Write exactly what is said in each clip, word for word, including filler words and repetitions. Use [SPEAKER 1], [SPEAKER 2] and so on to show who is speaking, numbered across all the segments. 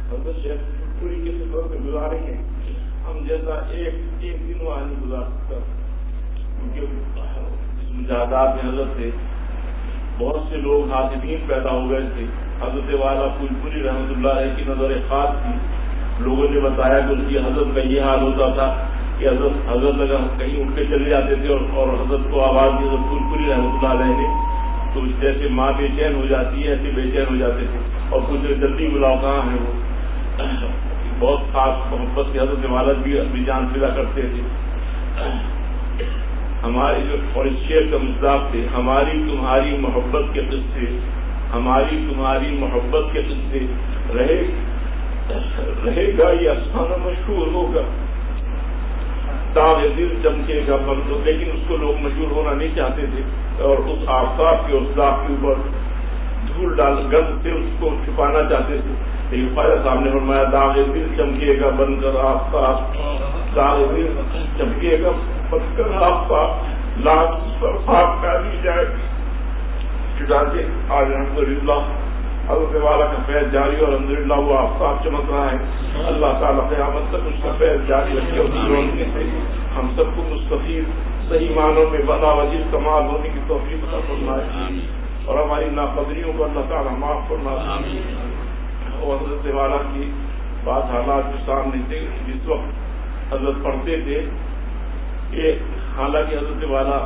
[SPEAKER 1] حضرت شیخ پوری کے سفر میں گزارے ہیں، ہم جیسا ایک ایک دن وہاں نہیں گزار سکتا، کیونکہ اس مجاہدات میں حضرت سے بہت سے لوگ حاضرین پیدا ہو گئے تھے۔ حضرت والا پھول پوری رحمۃ اللہ علیہ کی نظر خاص تھی، لوگوں نے بتایا کہ اس کی حضرت کا یہ حال ہوتا تھا کہ حضرت حضرت اگر کہیں اٹھ کے چلے جاتے تھے اور, اور حضرت کو آواز دی حضرت پھول پوری رحمۃ اللہ علیہ نے، تو جیسے ماں بے چین ہو جاتی ہے ایسے بے چین ہو جاتے تھے اور کچھ جلدی بلاؤ کہاں ہے وہ۔ بہت خاص محبت سے حضرت والد بھی اپنی جان فدا کرتے تھے۔ ہماری جو اور اس شعر کا مصداق تھے، ہماری تمہاری محبت کے قصے، ہماری تمہاری محبت کے قصے، رہے رہے گا یہ افسانہ مشہور ہوگا، داغ دل چمکے گا بند، لیکن اس کو لوگ مشہور ہونا نہیں چاہتے تھے اور اس آفتاب کے اس داغ کے اوپر دھول ڈال گند سے اس کو چھپانا چاہتے تھے۔ لیکن خواجہ صاحب نے فرمایا داغ دل چمکے گا بن کر آفتاب، داغ دل چمکے گا بن کر آفتاب، لاکھ پر خاک ڈالی جائے گی۔ چنانچہ آج الحمدللہ حضرت والا کا فیض جاری اور الحمدللہ وہ آفتاب چمک رہا ہے۔ اللہ تعالیٰ قیامت تک اس کا فیض جاری رکھے اور اس روشنی سے ہم سب کو مستفید صحیح معنوں میں بلا وجیز کمال ہونے کی توفیق عطا فرمائے اور ہماری ناقدریوں کو اللہ تعالیٰ معاف فرمائے۔ اور حضرت والا کی بات حالات جو سامنے تھے جس وقت حضرت پڑھتے تھے کہ حالانکہ حضرت والا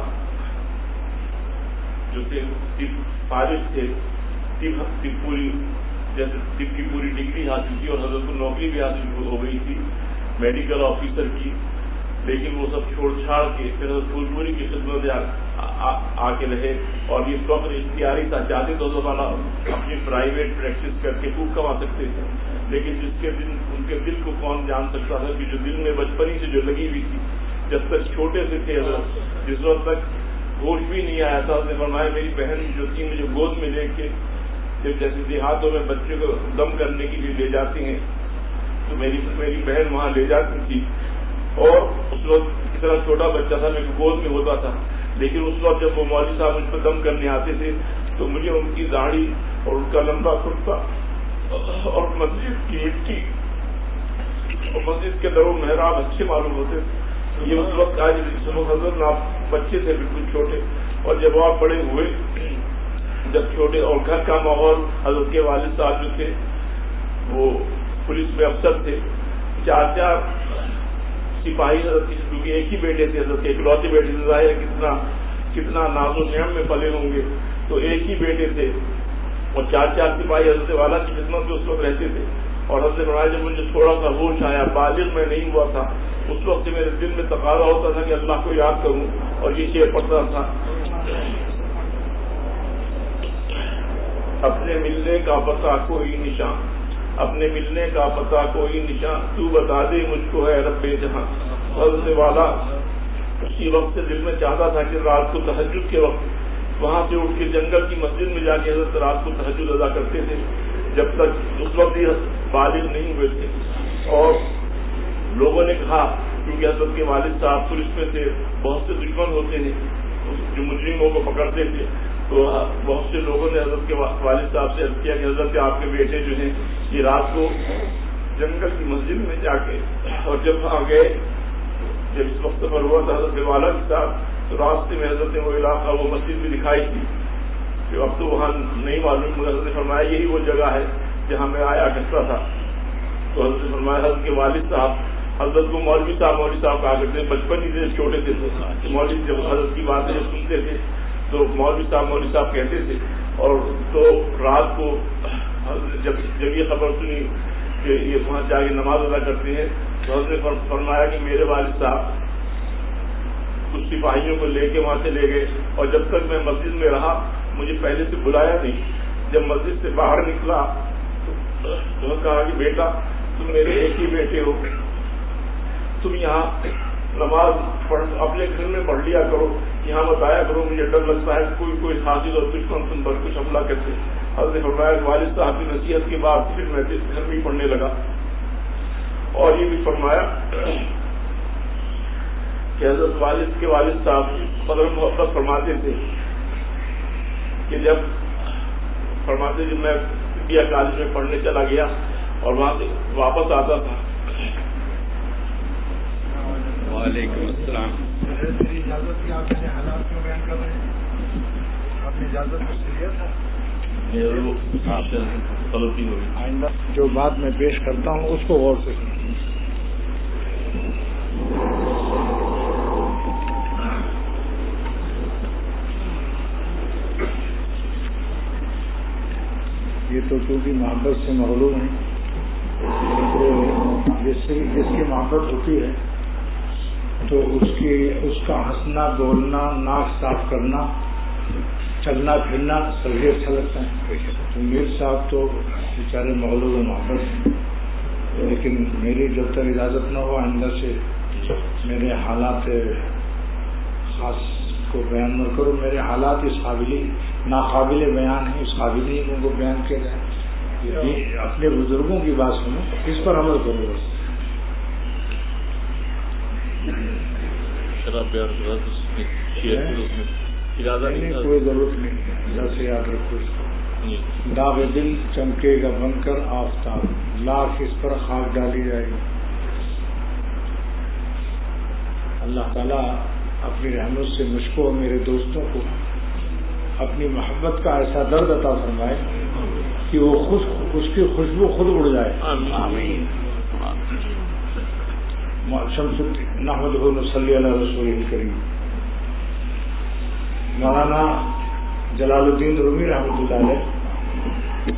[SPEAKER 1] جو تھے فارغ تھے، طب پوری جیسے طب کی پوری ڈگری حاصل کی اور حضرت کو نوکری بھی حاصل ہو گئی تھی میڈیکل آفیسر کی، لیکن وہ سب چھوڑ چھاڑ کے پھر حضرت پھول پوری کی خدمت آ کے رہے اور یہ فخر اختیاری تھا، چاہتے تو حضرت والا اپنی پرائیویٹ پریکٹس کر کے خوب کما سکتے تھے، لیکن جس کے دل ان کے دل کو کون جان سکتا تھا کہ جو دل میں بچپن ہی سے جو لگی ہوئی تھی جب تک چھوٹے سے تھے حضرت، جس وقت تک ہوش بھی نہیں آیا تھا، نے فرمایا میری بہن جو تھی مجھے گود میں لے کے جب جیسے دیہاتوں میں بچے کو دم کرنے کے لیے لے جاتی ہیں تو میری میری بہن وہاں لے جاتی تھی اور اس وقت اتنا چھوٹا بچہ تھا میرے گود میں ہوتا تھا، لیکن اس وقت جب وہ مولوی صاحب مجھ پہ دم کرنے آتے تھے تو مجھے ان کی داڑھی اور ان کا لمبا کرتا اور مسجد کی مٹی اور مسجد کے در و محراب اچھے معلوم ہوتے تھے۔ یہ اس وقت آج حضرت آپ بچے تھے بالکل چھوٹے، اور جب آپ بڑے ہوئے جب چھوٹے اور گھر کا ماحول، حضرت کے والد صاحب جو تھے وہ پولیس میں افسر تھے، چار چار سپاہی حضرت کی، کیونکہ ایک ہی بیٹے تھے حضرت کے، اکلوتے بیٹے تھے، ظاہر کتنا کتنا ناز و نعم میں پلے ہوں گے، تو ایک ہی بیٹے تھے اور چار چار سپاہی حضرت والا کی خدمت میں اس وقت رہتے تھے۔ اور حضرت فرمایا جب مجھے تھوڑا سا ہوش آیا، بالغ میں نہیں ہوا تھا، اس وقت میرے دل میں تقاضا ہوتا تھا کہ اللہ کو یاد کروں اور یہ شعر پڑھتا تھا، اپنے ملنے کا پتہ کوئی نشان، اپنے ملنے کا پتہ کوئی نشان، تو بتا دے مجھ کو ہے رب جہاں۔ حضرت والا اسی وقت سے دل میں چاہتا تھا کہ رات کو تہجد کے وقت وہاں سے اٹھ کے جنگل کی مسجد میں جا کے حضرت رات کو تہجد ادا کرتے تھے، جب تک اس وقت یہ بالغ نہیں ہوئے تھے۔ اور لوگوں نے کہا کیونکہ حضرت کے والد صاحب پولیس میں تھے، بہت سے دشمن ہوتے ہیں جو مجرموں کو پکڑتے تھے، تو بہت سے لوگوں نے حضرت کے والد صاحب سے عرض کیا کہ حضرت آپ کے بیٹے جو ہیں یہ رات کو جنگل کی مسجد میں جا کے، اور جب آ گئے جب اس وقت پر ہوا تھا حضرت والا کے ساتھ تو راستے میں حضرت نے وہ علاقہ وہ مسجد بھی دکھائی تھی کہ اب تو وہاں نہیں معلوم، حضرت نے فرمایا یہی وہ جگہ ہے جہاں میں آیا کرتا تھا۔ تو حضرت نے فرمایا حضرت کے والد صاحب حضرت کو مولوی صاحب مولوی صاحب کہا کرتے، بچپن ہی سے چھوٹے تھے تو مولوی جب حضرت کی باتیں جب سنتے تھے تو مولوی صاحب مولوی صاحب کہتے تھے، اور تو رات کو جب جب یہ خبر سنی کہ یہ وہاں جا کے نماز ادا کرتے ہیں تو حضرت نے فرمایا کہ میرے والد صاحب کچھ سپاہیوں کو لے کے وہاں سے لے گئے، اور جب تک میں مسجد میں رہا مجھے پہلے سے بلایا نہیں، جب مسجد سے باہر نکلا تو کہا کہ بیٹا تم میرے ایک ہی بیٹے ہو، تم یہاں نماز پڑھ اپنے گھر میں پڑھ لیا کرو، یہاں بتایا کرو، مجھے ڈر لگتا ہے کوئی کوئی حاصل اور دشمن تم پر کچھ حملہ کرتے۔ حضرت نے فرمایا والد صاحب کی نصیحت کے بعد پھر میں اس گھر میں ہی پڑھنے لگا۔ اور یہ بھی فرمایا کہ حضرت والد کے والد صاحب قدر محبت فرماتے تھے کہ جب فرماتے جب میں انڈیا کالج میں پڑھنے چلا گیا اور وہاں سے واپس آتا تھا.
[SPEAKER 2] وعلیکم السلام.
[SPEAKER 3] میری اجازت کی آپ نے حالات کیوں بیان کر رہے ہیں؟ آپ نے اجازت کو لیا تھا.
[SPEAKER 1] غلطی ہوئی.
[SPEAKER 3] آئندہ جو بات میں پیش کرتا ہوں اس کو غور سے سنیں. یہ تو چونکہ محبت سے مغلوب ہیں، جس سے جس کی محبت ہوتی ہے تو اس کی اس کا ہنسنا بولنا ناک صاف کرنا چلنا پھرنا سبھی اچھا لگتا ہے. تو میر صاحب تو بیچارے مغلوب محبت ہیں، لیکن میری جب تک اجازت نہ ہو آئندہ سے میرے حالات خاص کو بیان نہ کرو. میرے حالات اس قابل ناقابل بیان ہیں، اس قابل ہی ان کو بیان کیا جائے. اپنے بزرگوں کی بات سنو، اس پر عمل کرو. بس کوئی ضرورت نہیں ہے، اللہ سے یاد رکھو اس کو. داغ دل چمکے گا بن کر آفتاب، لاکھ اس پر خاک ڈالی جائے گی. اللہ تعالیٰ اپنی رحمت سے مجھ کو اور میرے دوستوں کو اپنی محبت کا ایسا درد عطا فرمائے کہ وہ خود اس کی خوشبو خود اڑ جائے. آمین. شمس نحمدہ ونصلی علی رسول الکریم. مولانا جلال الدین رومی رحمۃ اللہ علیہ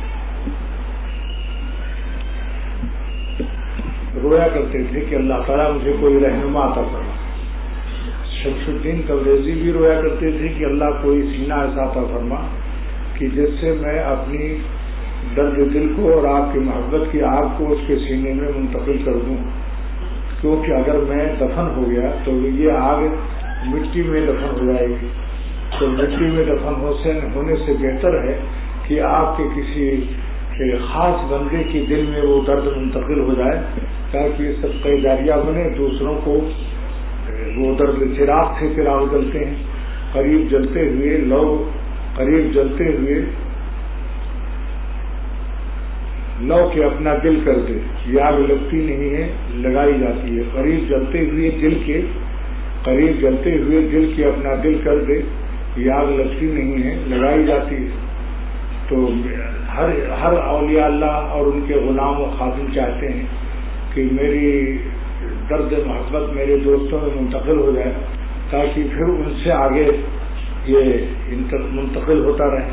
[SPEAKER 3] رویا کرتے تھے کہ اللہ تعالیٰ مجھے کوئی رہنما عطا فرما. شمس الدین تبریزی بھی رویا کرتے تھے کہ اللہ کوئی سینہ ایسا عطا فرما کہ جس سے میں اپنی درد دل کو اور آپ کی محبت کی آگ کو اس کے سینے میں منتقل کر دوں، کیونکہ اگر میں دفن ہو گیا تو یہ آگ مٹی میں دفن ہو جائے گی. تو مٹی میں دفن ہونے سے بہتر ہے کہ آپ کے کسی خاص بندے کے دل میں وہ درد منتقل ہو جائے تاکہ سب کا جاریہ بنے، دوسروں کو وہ درد چراغ سے چراغ جلتے ہیں. قریب جلتے ہوئے لو قریب جلتے ہوئے لو کے اپنا دل کر دے، یہ آگ لگتی نہیں ہے لگائی جاتی ہے. قریب جلتے ہوئے دل کے قریب جلتے ہوئے دل کے اپنا دل کر دے، یہ آگ لگتی نہیں ہے لگائی جاتی ہے. تو ہر ہر اولیاء اللہ اور ان کے غلام و خادم چاہتے ہیں کہ میری درد محبت میرے دوستوں میں منتقل ہو جائے تاکہ پھر ان سے آگے یہ منتقل ہوتا رہے.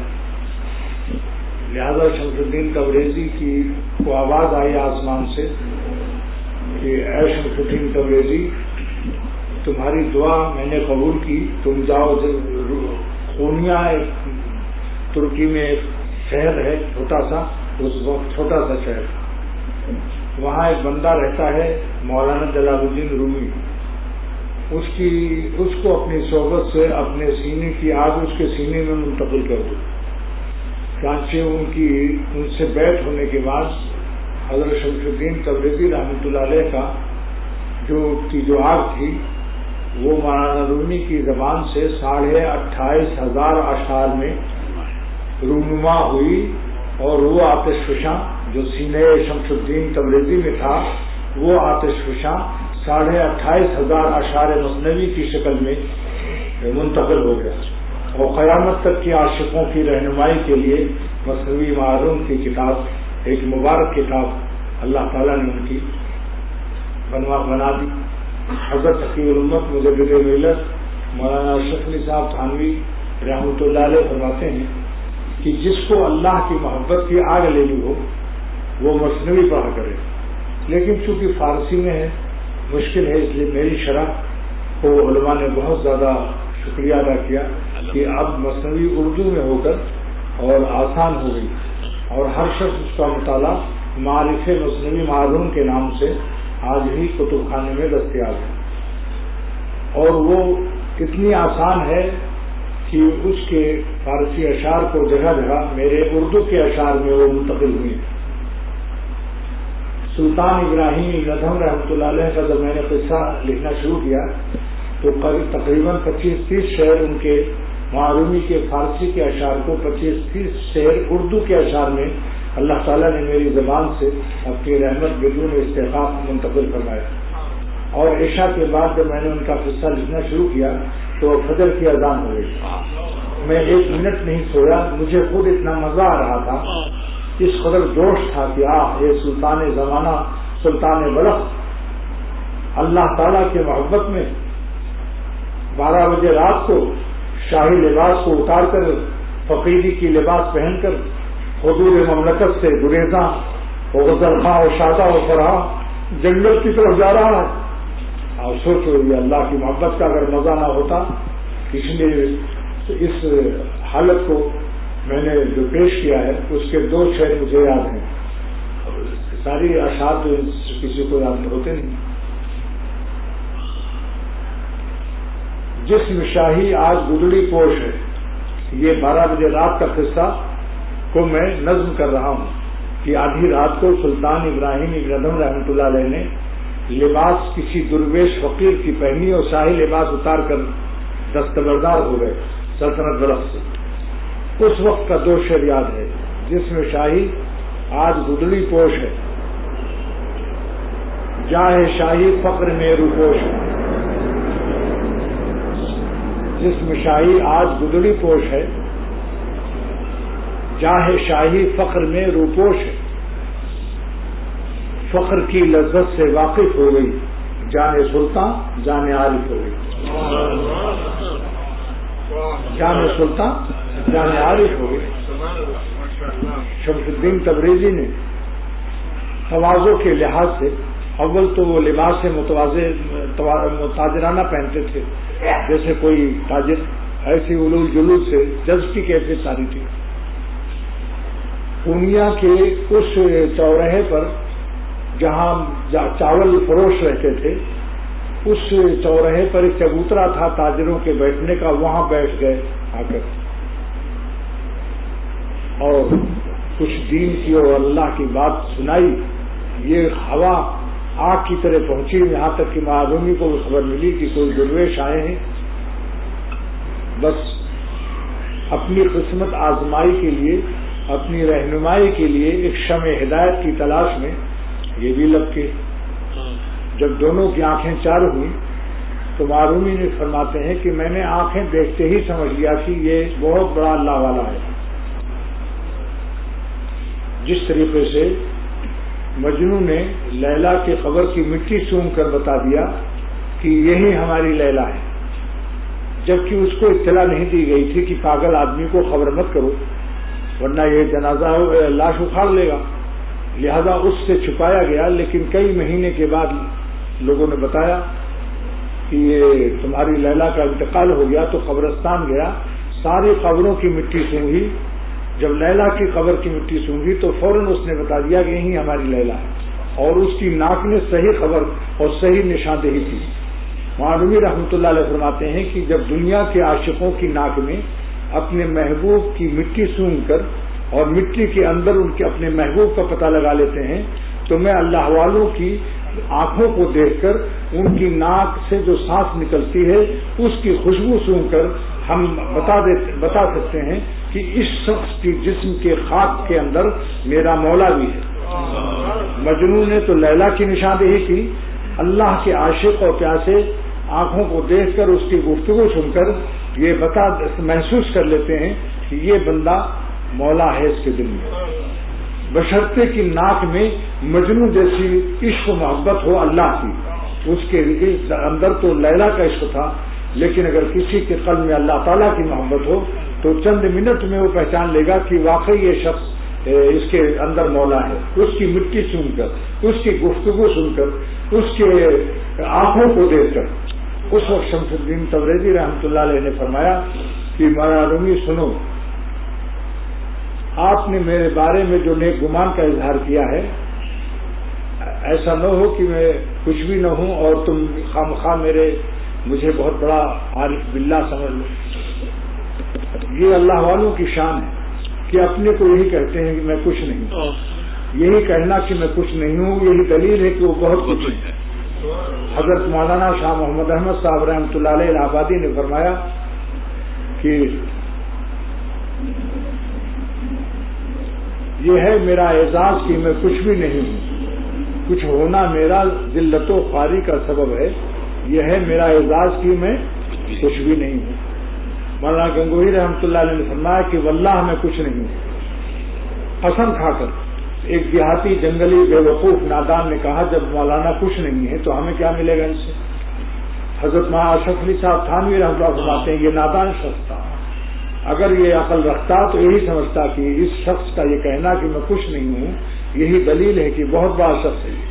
[SPEAKER 3] لہذا شمس الدین تبریزی کی کو آواز آئی آسمان سے کہ اے شمس الدین تبریزی، تمہاری دعا میں نے قبول کی، تم جاؤ. خونیا ایک ترکی میں ایک شہر ہے چھوٹا سا، اس وقت چھوٹا سا شہر، وہاں ایک بندہ رہتا ہے مولانا جلال الدین رومی. اس کی اس کو اپنی صحبت سے اپنے سینے کی آگ اس کے سینے میں منتقل کر دو. چانچہ ان کی ان سے بیعت ہونے کے بعد حضرت شمس الدین تبریزی رحمۃ اللہ علیہ کا جو کی جو آگ تھی وہ مولانا رومی کی زبان سے ساڑھے اٹھائیس ہزار اشعار میں رونما ہوئی، اور وہ آتش فشاں جو سینے شمس الدین تبریزی میں تھا وہ آتش فشاں ساڑھے اٹھائیس ہزار اشعار مثنوی کی شکل میں منتقل ہو گیا. اور قیامت تک کے عاشقوں کی رہنمائی کے لیے مثنوی معروم کی کتاب، ایک مبارک کتاب اللہ تعالیٰ نے ان کی بنوا بنا دی. حضرت تقی الامت مجدد ملت مولانا اشرف علی صاحب تھانوی رحمۃ اللہ علیہ فرماتے ہیں کہ جس کو اللہ کی محبت کی آگ لینی ہو وہ مثنوی پڑھا کرے. لیکن چونکہ فارسی میں ہے مشکل ہے، اس لیے میری شرح کو علماء نے بہت زیادہ شکریہ ادا کیا کہ اب مثنوی اردو میں ہو کر اور آسان ہو گئی، اور ہر شخص اس کا مطالعہ معارف مثنوی معلوم کے نام سے آج ہی کتب خانے میں دستیاب ہے. اور وہ اتنی آسان ہے کہ اس کے فارسی اشعار کو جگہ جگہ میرے اردو کے اشعار میں وہ منتقل ہوئے. سلطان ابراہیم ندھم رحمۃ اللہ علیہ کا جب میں نے قصہ لکھنا شروع کیا تو تقریباً پچیس تیس شعر ان کے معرومی کے فارسی کے اشعار کو پچیس تیس شعر اردو کے اشعار میں اللہ تعالیٰ نے میری زبان سے اپنی رحمت بدون استحقاق منتقل فرمایا. اور عشاء کے بعد جب میں نے ان کا قصہ لکھنا شروع کیا تو فجر کی اذان ہو گئی. میں ایک منٹ نہیں سویا. مجھے خود اتنا مزہ آ رہا تھا, اس قدر جوش تھا کہ آہ یہ سلطان زمانہ سلطان بلخ اللہ تعالیٰ کے محبت میں بارہ بجے رات کو شاہی لباس کو اتار کر فقیری کی لباس پہن کر حضور مملکت سے گریزاں و غزلخواں و شادہ و فرحاں جنگل کی طرف جا رہا ہے. اور سوچو یہ اللہ کی محبت کا اگر مزہ نہ ہوتا. اس لیے اس حالت کو میں نے جو پیش کیا ہے اس کے دو شعر مجھے یاد ہیں. ساری اشعار تو کسی کو یاد ہوتے نہیں. جسم شاہی آج گدڑی پوش ہے. یہ بارہ بجے رات کا قصہ کو میں نظم کر رہا ہوں کہ آدھی رات کو سلطان ابراہیم ابن ادھم رحمۃ اللہ علیہ نے لباس کسی درویش فقیر کی پہنی اور شاہی لباس اتار کر دستبردار ہو گئے سلطنت بلخ سے. اس وقت کا دو شعر یاد ہے. جسم شاہی آج گدڑی پوش ہے, جاہ شاہی فقر میں روپوش ہے. جسم شاہی آج گدڑی پوش ہے, جاہ شاہی فقر میں روپوش ہے. فقر کی لذت سے واقف ہو گئی جان سلطان جان عارف ہو گئی. جان سلطان جان عارف ہو گئی. شمس الدین تبریزی نے تواضع کے لحاظ سے اول تو وہ لباس متواضع تاجرانہ پہنتے تھے جیسے کوئی تاجر, ایسی علول جلول سے جذب کی کیفیت ساری تھی. پورنیا کے اس چوراہے پر جہاں چاول فروش رہتے تھے اس چوراہے پر ایک چبوترا تھا تاجروں کے بیٹھنے کا. وہاں بیٹھ گئے آ کر اور کچھ دین کی اور اللہ کی بات سنائی. یہ ہوا آگ کی طرح پہنچی یہاں تک کہ معلومی کو خبر ملی کہ کوئی درویش آئے ہیں. بس اپنی قسمت آزمائی کے لیے, اپنی رہنمائی کے لیے ایک شمع ہدایت کی تلاش میں یہ بھی لگ کے جب دونوں کی آنکھیں چار ہوئی تو معلومی نے فرماتے ہیں کہ میں نے آنکھیں دیکھتے ہی سمجھ لیا کہ یہ بہت بڑا اللہ والا ہے. جس طریقے سے مجنو نے لیلا کے قبر کی مٹی سونگ کر بتا دیا کہ یہی ہماری لیلا ہے, جبکہ اس کو اطلاع نہیں دی گئی تھی کہ پاگل آدمی کو خبر مت کرو ورنہ یہ جنازہ لاش اکھاڑ لے گا. لہذا اس سے چھپایا گیا. لیکن کئی مہینے کے بعد لوگوں نے بتایا کہ یہ تمہاری لیلا کا انتقال ہو گیا. تو قبرستان گیا, ساری قبروں کی مٹی سونگی. جب لیلا کی قبر کی مٹی سونگی تو فوراً اس نے بتا دیا کہ یہی ہماری لیلا ہے, اور اس کی ناک میں صحیح خبر اور صحیح نشاندہی تھی. معلومی رحمۃ اللہ علیہ فرماتے ہیں کہ جب دنیا کے عاشقوں کی ناک میں اپنے محبوب کی مٹی سونگ کر اور مٹی کے اندر ان کے اپنے محبوب کا پتہ لگا لیتے ہیں تو میں اللہ والوں کی آنکھوں کو دیکھ کر ان کی ناک سے جو سانس نکلتی ہے اس کی خوشبو سونگ کر ہم بتا دیتے بتا سکتے ہیں کہ اس شخص کی جسم کے خاک کے اندر میرا مولا بھی ہے. مجنون نے تو لیلا کی نشاندہی کی. اللہ کے عاشق اور پیاسے آنکھوں کو دیکھ کر اس کی گفتگو سن کر یہ بتا محسوس کر لیتے ہیں کہ یہ بندہ مولا ہے اس کے دل میں, بشرطے کی ناک میں مجنو جیسی عشق و محبت ہو اللہ کی. اس کے اندر تو لیلا کا عشق تھا, لیکن اگر کسی کے قلب میں اللہ تعالیٰ کی محبت ہو تو چند منٹ میں وہ پہچان لے گا کہ واقعی یہ شخص اس کے اندر مولا ہے. اس کی مٹی سن کر, اس کی گفتگو سن کر, اس کے آنکھوں کو دیکھ کر. اس وقت شمس الدین تبریزی رحمۃ اللہ علیہ نے فرمایا کہ مولانا رومی سنو, آپ نے میرے بارے میں جو نیک گمان کا اظہار کیا ہے ایسا نہ ہو کہ میں کچھ بھی نہ ہوں اور تم خامخواہ میرے مجھے بہت بڑا عارف باللہ سمجھ لو. یہ اللہ والوں کی شان ہے کہ اپنے کو یہی کہتے ہیں کہ میں کچھ نہیں ہوں. یہی کہنا کہ میں کچھ نہیں ہوں یہی دلیل ہے کہ وہ بہت کچھ ہے. حضرت مولانا شاہ محمد احمد صاحب رحمۃ اللہ علیہ الہ آبادی نے فرمایا کہ یہ ہے میرا اعزاز کہ میں کچھ بھی نہیں ہوں، کچھ ہونا میرا ذلت و خواری کا سبب ہے، یہ ہے میرا اعزاز کہ میں کچھ بھی نہیں ہوں۔ مولانا گنگوہی رحمۃ اللہ علیہ نے فرمایا کہ واللہ میں کچھ نہیں ہوں۔ قسم کھا کر ایک دیہاتی جنگلی بے وقوف نادان نے کہا جب مولانا کچھ نہیں ہے تو ہمیں کیا ملے گا ان سے؟ حضرت مولانا اشرف علی صاحب تھانوی رحمۃ اللہ فرماتے ہیں یہ نادان شخص تھا، اگر یہ عقل رکھتا تو یہی سمجھتا کہ اس شخص کا یہ کہنا کہ میں کچھ نہیں ہوں یہی دلیل ہے کہ بہت بڑا شخص ہے۔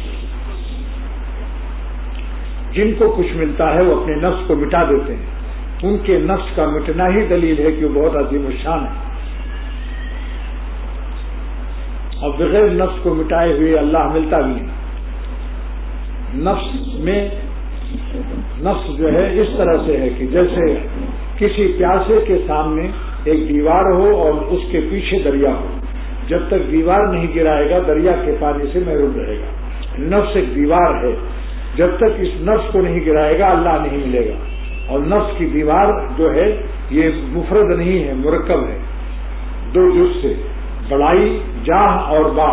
[SPEAKER 3] جن کو کچھ ملتا ہے وہ اپنے نفس کو مٹا دیتے ہیں، ان کے نفس کا مٹنا ہی دلیل ہے کہ وہ بہت عظیم الشان ہے۔ اور بغیر نفس کو مٹائے ہوئے اللہ ملتا بھی نہیں۔ نفس میں نفس جو ہے اس طرح سے ہے کہ جیسے کسی پیاسے کے سامنے ایک دیوار ہو اور اس کے پیچھے دریا ہو، جب تک دیوار نہیں گرائے گا دریا کے پانی سے محروم رہے گا۔ نفس ایک دیوار ہے، جب تک اس نفس کو نہیں گرائے گا اللہ نہیں ملے گا۔ اور نفس کی دیوار جو ہے یہ مفرد نہیں ہے، مرکب ہے، دو جز سے، بڑائی جاہ اور باہ،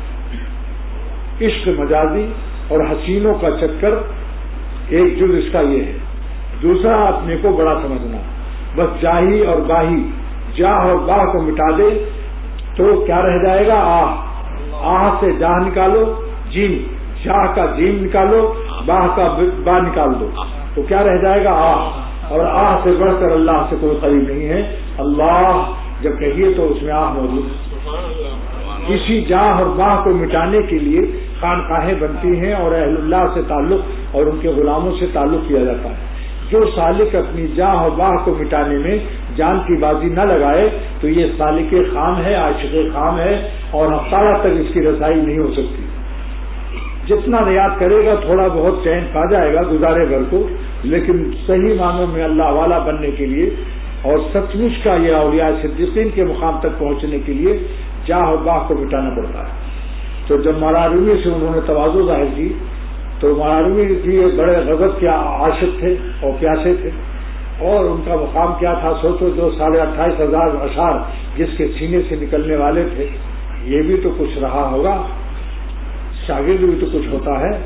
[SPEAKER 3] عشق مجازی اور حسینوں کا چکر ایک جز اس کا یہ ہے۔ دوسرا اپنے کو بڑا سمجھنا، بس جاہی اور باہی، جاہ اور باہ کو مٹا دے تو کیا رہ جائے گا؟ آہ، آہ سے جاہ نکالو، جیم، جاہ کا جیم نکالو، باہ کا با نکال دو تو کیا رہ جائے گا؟ آہ۔ اور آہ سے بڑھ کر اللہ سے کوئی قریب نہیں ہے۔ اللہ جب کہیے تو اس میں آہ موجود ہے۔ اسی جاہ اور باہ کو مٹانے کے لیے خانقاہیں بنتی ہیں اور اہل اللہ سے تعلق اور ان کے غلاموں سے تعلق کیا جاتا ہے۔ جو سالک اپنی جاہ اور باہ کو مٹانے میں جان کی بازی نہ لگائے تو یہ سالک خام ہے، عاشق خام ہے اور افطارہ تک اس کی رسائی نہیں ہو سکتی۔ جتنا ریاض کرے گا تھوڑا بہت چین پا جائے گا گزارے بھر کو، لیکن صحیح معنوں میں اللہ والا بننے کے لیے اور سچ مچ کا یہ اولیاء صدیقین کے مقام تک پہنچنے کے لیے جاہ اور باہ کو مٹانا پڑتا ہے۔ تو جب مولانا رومی سے انہوں نے تواضع ظاہر کی تو مولانا رومی بھی بڑے غضب کے عاشق تھے اور پیاسے تھے، اور ان کا مقام کیا تھا سوچو، جو ساڑھے اٹھائیس ہزار اشعار جس کے سینے سے نکلنے والے تھے، یہ بھی تو کچھ رہا ہوگا، شاگرد بھی تو کچھ ہوتا ہے۔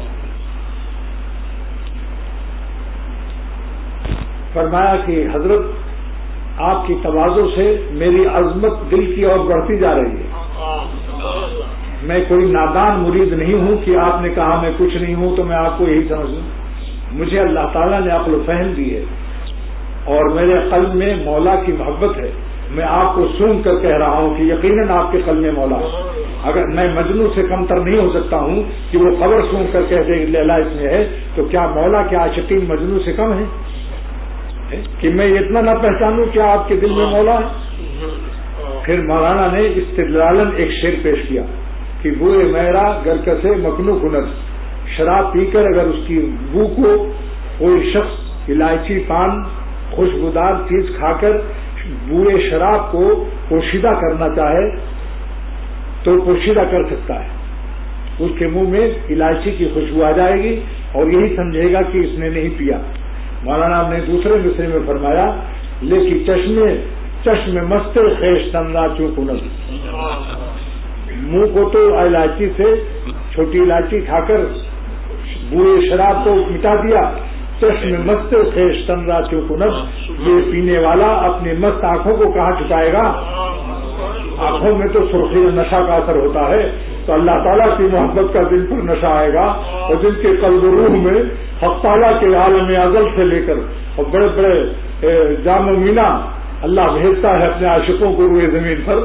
[SPEAKER 3] فرمایا کہ حضرت آپ کی تواضع سے میری عظمت دل کی اور بڑھتی جا رہی ہے۔ میں کوئی نادان مرید نہیں ہوں کہ آپ نے کہا میں کچھ نہیں ہوں تو میں آپ کو یہی سمجھ لوں۔ مجھے اللہ تعالیٰ نے عقل و فہم دی ہے اور میرے قلب میں مولا کی محبت ہے۔ میں آپ کو سن کر کہہ رہا ہوں کہ یقیناً آپ کے قلب میں مولا ہے۔ اگر میں مجنوں سے کمتر نہیں ہو سکتا ہوں کہ وہ خبر سن کر کہہ دے لیلا اس میں ہے، تو کیا مولا کے عاشقین مجنوں سے کم ہیں کہ میں اتنا نہ پہچانوں کہ آپ کے دل میں مولا ہے؟ پھر مولانا نے استدلالن ایک شعر پیش کیا کہ بوئے میرا گرکسے مکنو کنس، شراب پی کر اگر اس کی بو کو کوئی شخص الائچی پان خوشبودار چیز کھا کر بوئے شراب کو پوشیدہ کرنا چاہے تو پوشیدہ کر سکتا ہے، اس کے منہ میں الائچی کی خوشبو آ جائے گی اور یہی سمجھے گا کہ اس نے نہیں پیا۔ مولانا نے دوسرے مصرے میں فرمایا لیکن چشمے چشم مست خیش تندا چوکنس، منہ کو تو الائچی سے چھوٹی الائچی کھا کر بوئے شراب کو مٹا دیا، چشم مست خیش تندا چوکنس، یہ پینے والا اپنی مست آنکھوں کو کہاں چھپائے گا؟ آنکھوں میں تو سرخی نشہ کا اثر ہوتا ہے، تو اللہ تعالیٰ کی محبت کا دل پر نشہ آئے گا، اور جن کے قلب و روح میں حق تعالیٰ کے عالم ازل سے لے کر اور بڑے بڑے جام و مینا اللہ بھیجتا ہے اپنے عاشقوں کو روئے زمین پر،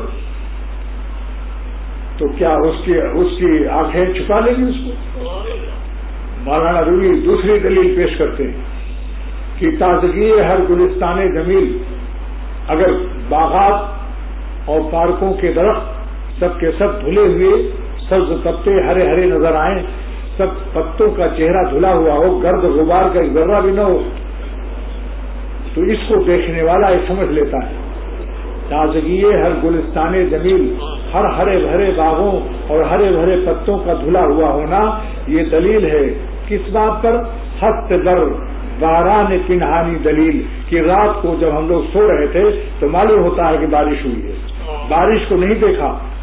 [SPEAKER 3] تو کیا اس کی اس کی آنکھیں چھپا لیں گی اس کو؟ مولانا رومی دوسری دلیل پیش کرتے ہیں کہ تازگی ہر گلستان جمیل، اگر باغات اور پارکوں کے درخت سب کے سب دھلے ہوئے سبز پتے ہرے ہرے نظر آئیں، سب پتوں کا چہرہ دھلا ہوا ہو، گرد غبار کا ایک ذرہ بھی نہ ہو، تو اس کو دیکھنے والا یہ سمجھ لیتا ہے تازگی ہر گلستان جمیل، ہر ہرے بھرے باغوں اور ہرے بھرے پتوں کا دھلا ہوا ہونا یہ دلیل ہے کس بات پر؟ ہست در باران پنہانی دلیل، کہ رات کو جب ہم لوگ سو رہے تھے تو معلوم ہوتا ہے کہ بارش ہوئی ہے، بارش کو نہیں دیکھا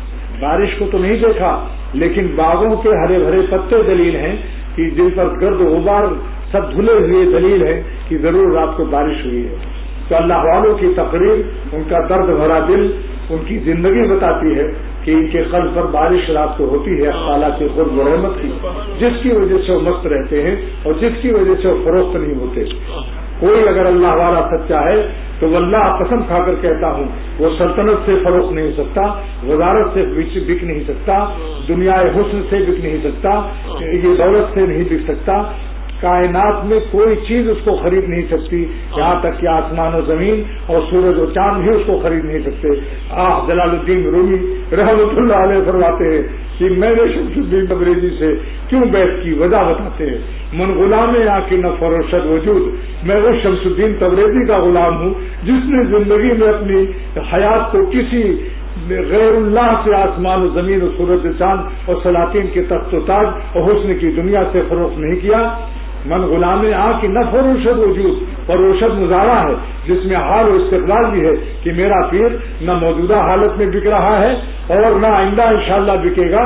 [SPEAKER 3] بارش کو تو نہیں دیکھا لیکن باغوں کے ہرے بھرے پتے دلیل ہیں کہ جن پر گرد غبار سب دھلے ہوئے دلیل ہے کہ ضرور رات کو بارش ہوئی ہے. تو اللہ والوں کی تقریر، ان کا درد بھرا دل، ان کی زندگی بتاتی ہے کہ ان کے قلب پر بارش رات کو ہوتی ہے اللہ تعالیٰ کے قرب و رحمت کی، جس کی وجہ سے وہ مست رہتے ہیں اور جس کی وجہ سے وہ فروخت نہیں ہوتے. کوئی اگر اللہ والا سچا ہے تو واللہ قسم کھا کر کہتا ہوں وہ سلطنت سے فروخت نہیں ہو سکتا، وزارت سے بک نہیں سکتا، دنیا حسن سے بک نہیں سکتا، یہ دولت سے نہیں بک سکتا. کائنات میں کوئی چیز اس کو خرید نہیں سکتی، یہاں تک کہ آسمان و زمین اور سورج و چاند بھی اس کو خرید نہیں سکتے. آہ جلال الدین رومی رحمۃ اللہ علیہ فرماتے ہیں کہ میں نے شمس الدین تبریزی سے کیوں بیعت کی، وجہ بتاتے ہیں. من غلام آ کی نہ فروشد وجود، میں وہ شمس الدین تبریزی کا غلام ہوں جس نے زندگی میں اپنی حیات کو کسی غیر اللہ سے، آسمان و زمین و سورج چاند اور سلاطین کے تخت و تاج اور حسن کی دنیا سے فروخت نہیں کیا. من غلام آ کی نہ فروشد وجود، فروشد مظاہرہ ہے جس میں حال و استقبال بھی ہے کہ میرا پیر نہ موجودہ حالت میں بک رہا ہے اور نہ آئندہ انشاءاللہ بکے گا.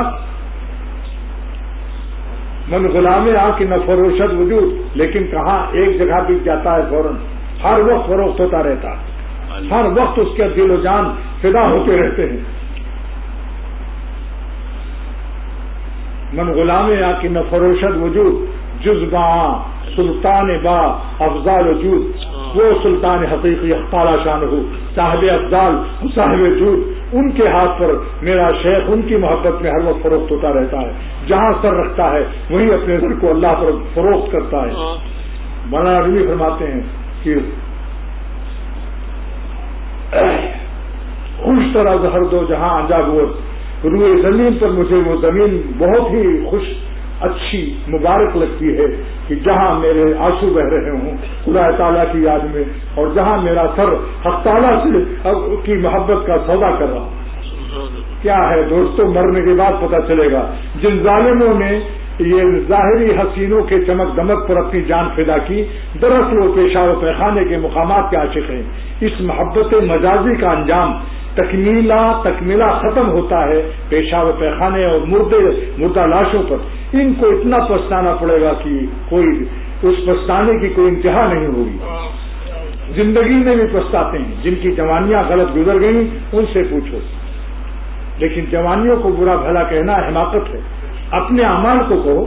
[SPEAKER 3] من غلام آ کی نہ فروشد وجود، لیکن کہاں ایک جگہ بک جاتا ہے فوراً، ہر وقت فروخت ہوتا رہتا ہے، ہر وقت اس کے دل و جان فدا ہوتے رہتے ہیں. من غلام آ کی نہ فروشد وجود، جز با سلطان با افضال وجود، وہ سلطان حقیقی تعالی شان ہو، صاحب افضال صاحب وجود، ان کے ہاتھ پر میرا شیخ ان کی محبت میں ہر وقت فروخت ہوتا رہتا ہے. جہاں سر رکھتا ہے وہیں اپنے سر کو اللہ پر فروخت کرتا ہے. مولانا رومی فرماتے ہیں کہ خوش طرح زہر دو جہاں انجا گوت، روئے زمین پر مجھے وہ زمین بہت ہی خوش اچھی مبارک لگتی ہے کہ جہاں میرے آنسو بہ رہے ہوں خدا تعالیٰ کی یاد میں، اور جہاں میرا سر حق تعالیٰ سے کی محبت کا سودا کر رہا. کیا ہے دوستوں، مرنے کے بعد پتہ چلے گا. جن ظالموں نے یہ ظاہری حسینوں کے چمک دمک پر اپنی جان فدا کی، دراصل وہ پیشہ و پیخانے کے مقامات کے عاشق ہیں. اس محبت مجازی کا انجام تکمیلہ تکمیلہ ختم ہوتا ہے پیشہ و پیخانے اور مردے مردہ لاشوں پر. ان کو اتنا پچھتانا پڑے گا کہ کوئی اس پچھتانے کی کوئی انتہا نہیں ہوگی. زندگی میں بھی پچھتاتے ہیں، جن کی جوانیاں غلط گزر گئیں ان سے پوچھو. لیکن جوانیوں کو برا بھلا کہنا حماقت ہے، اپنے اعمال کو کہو.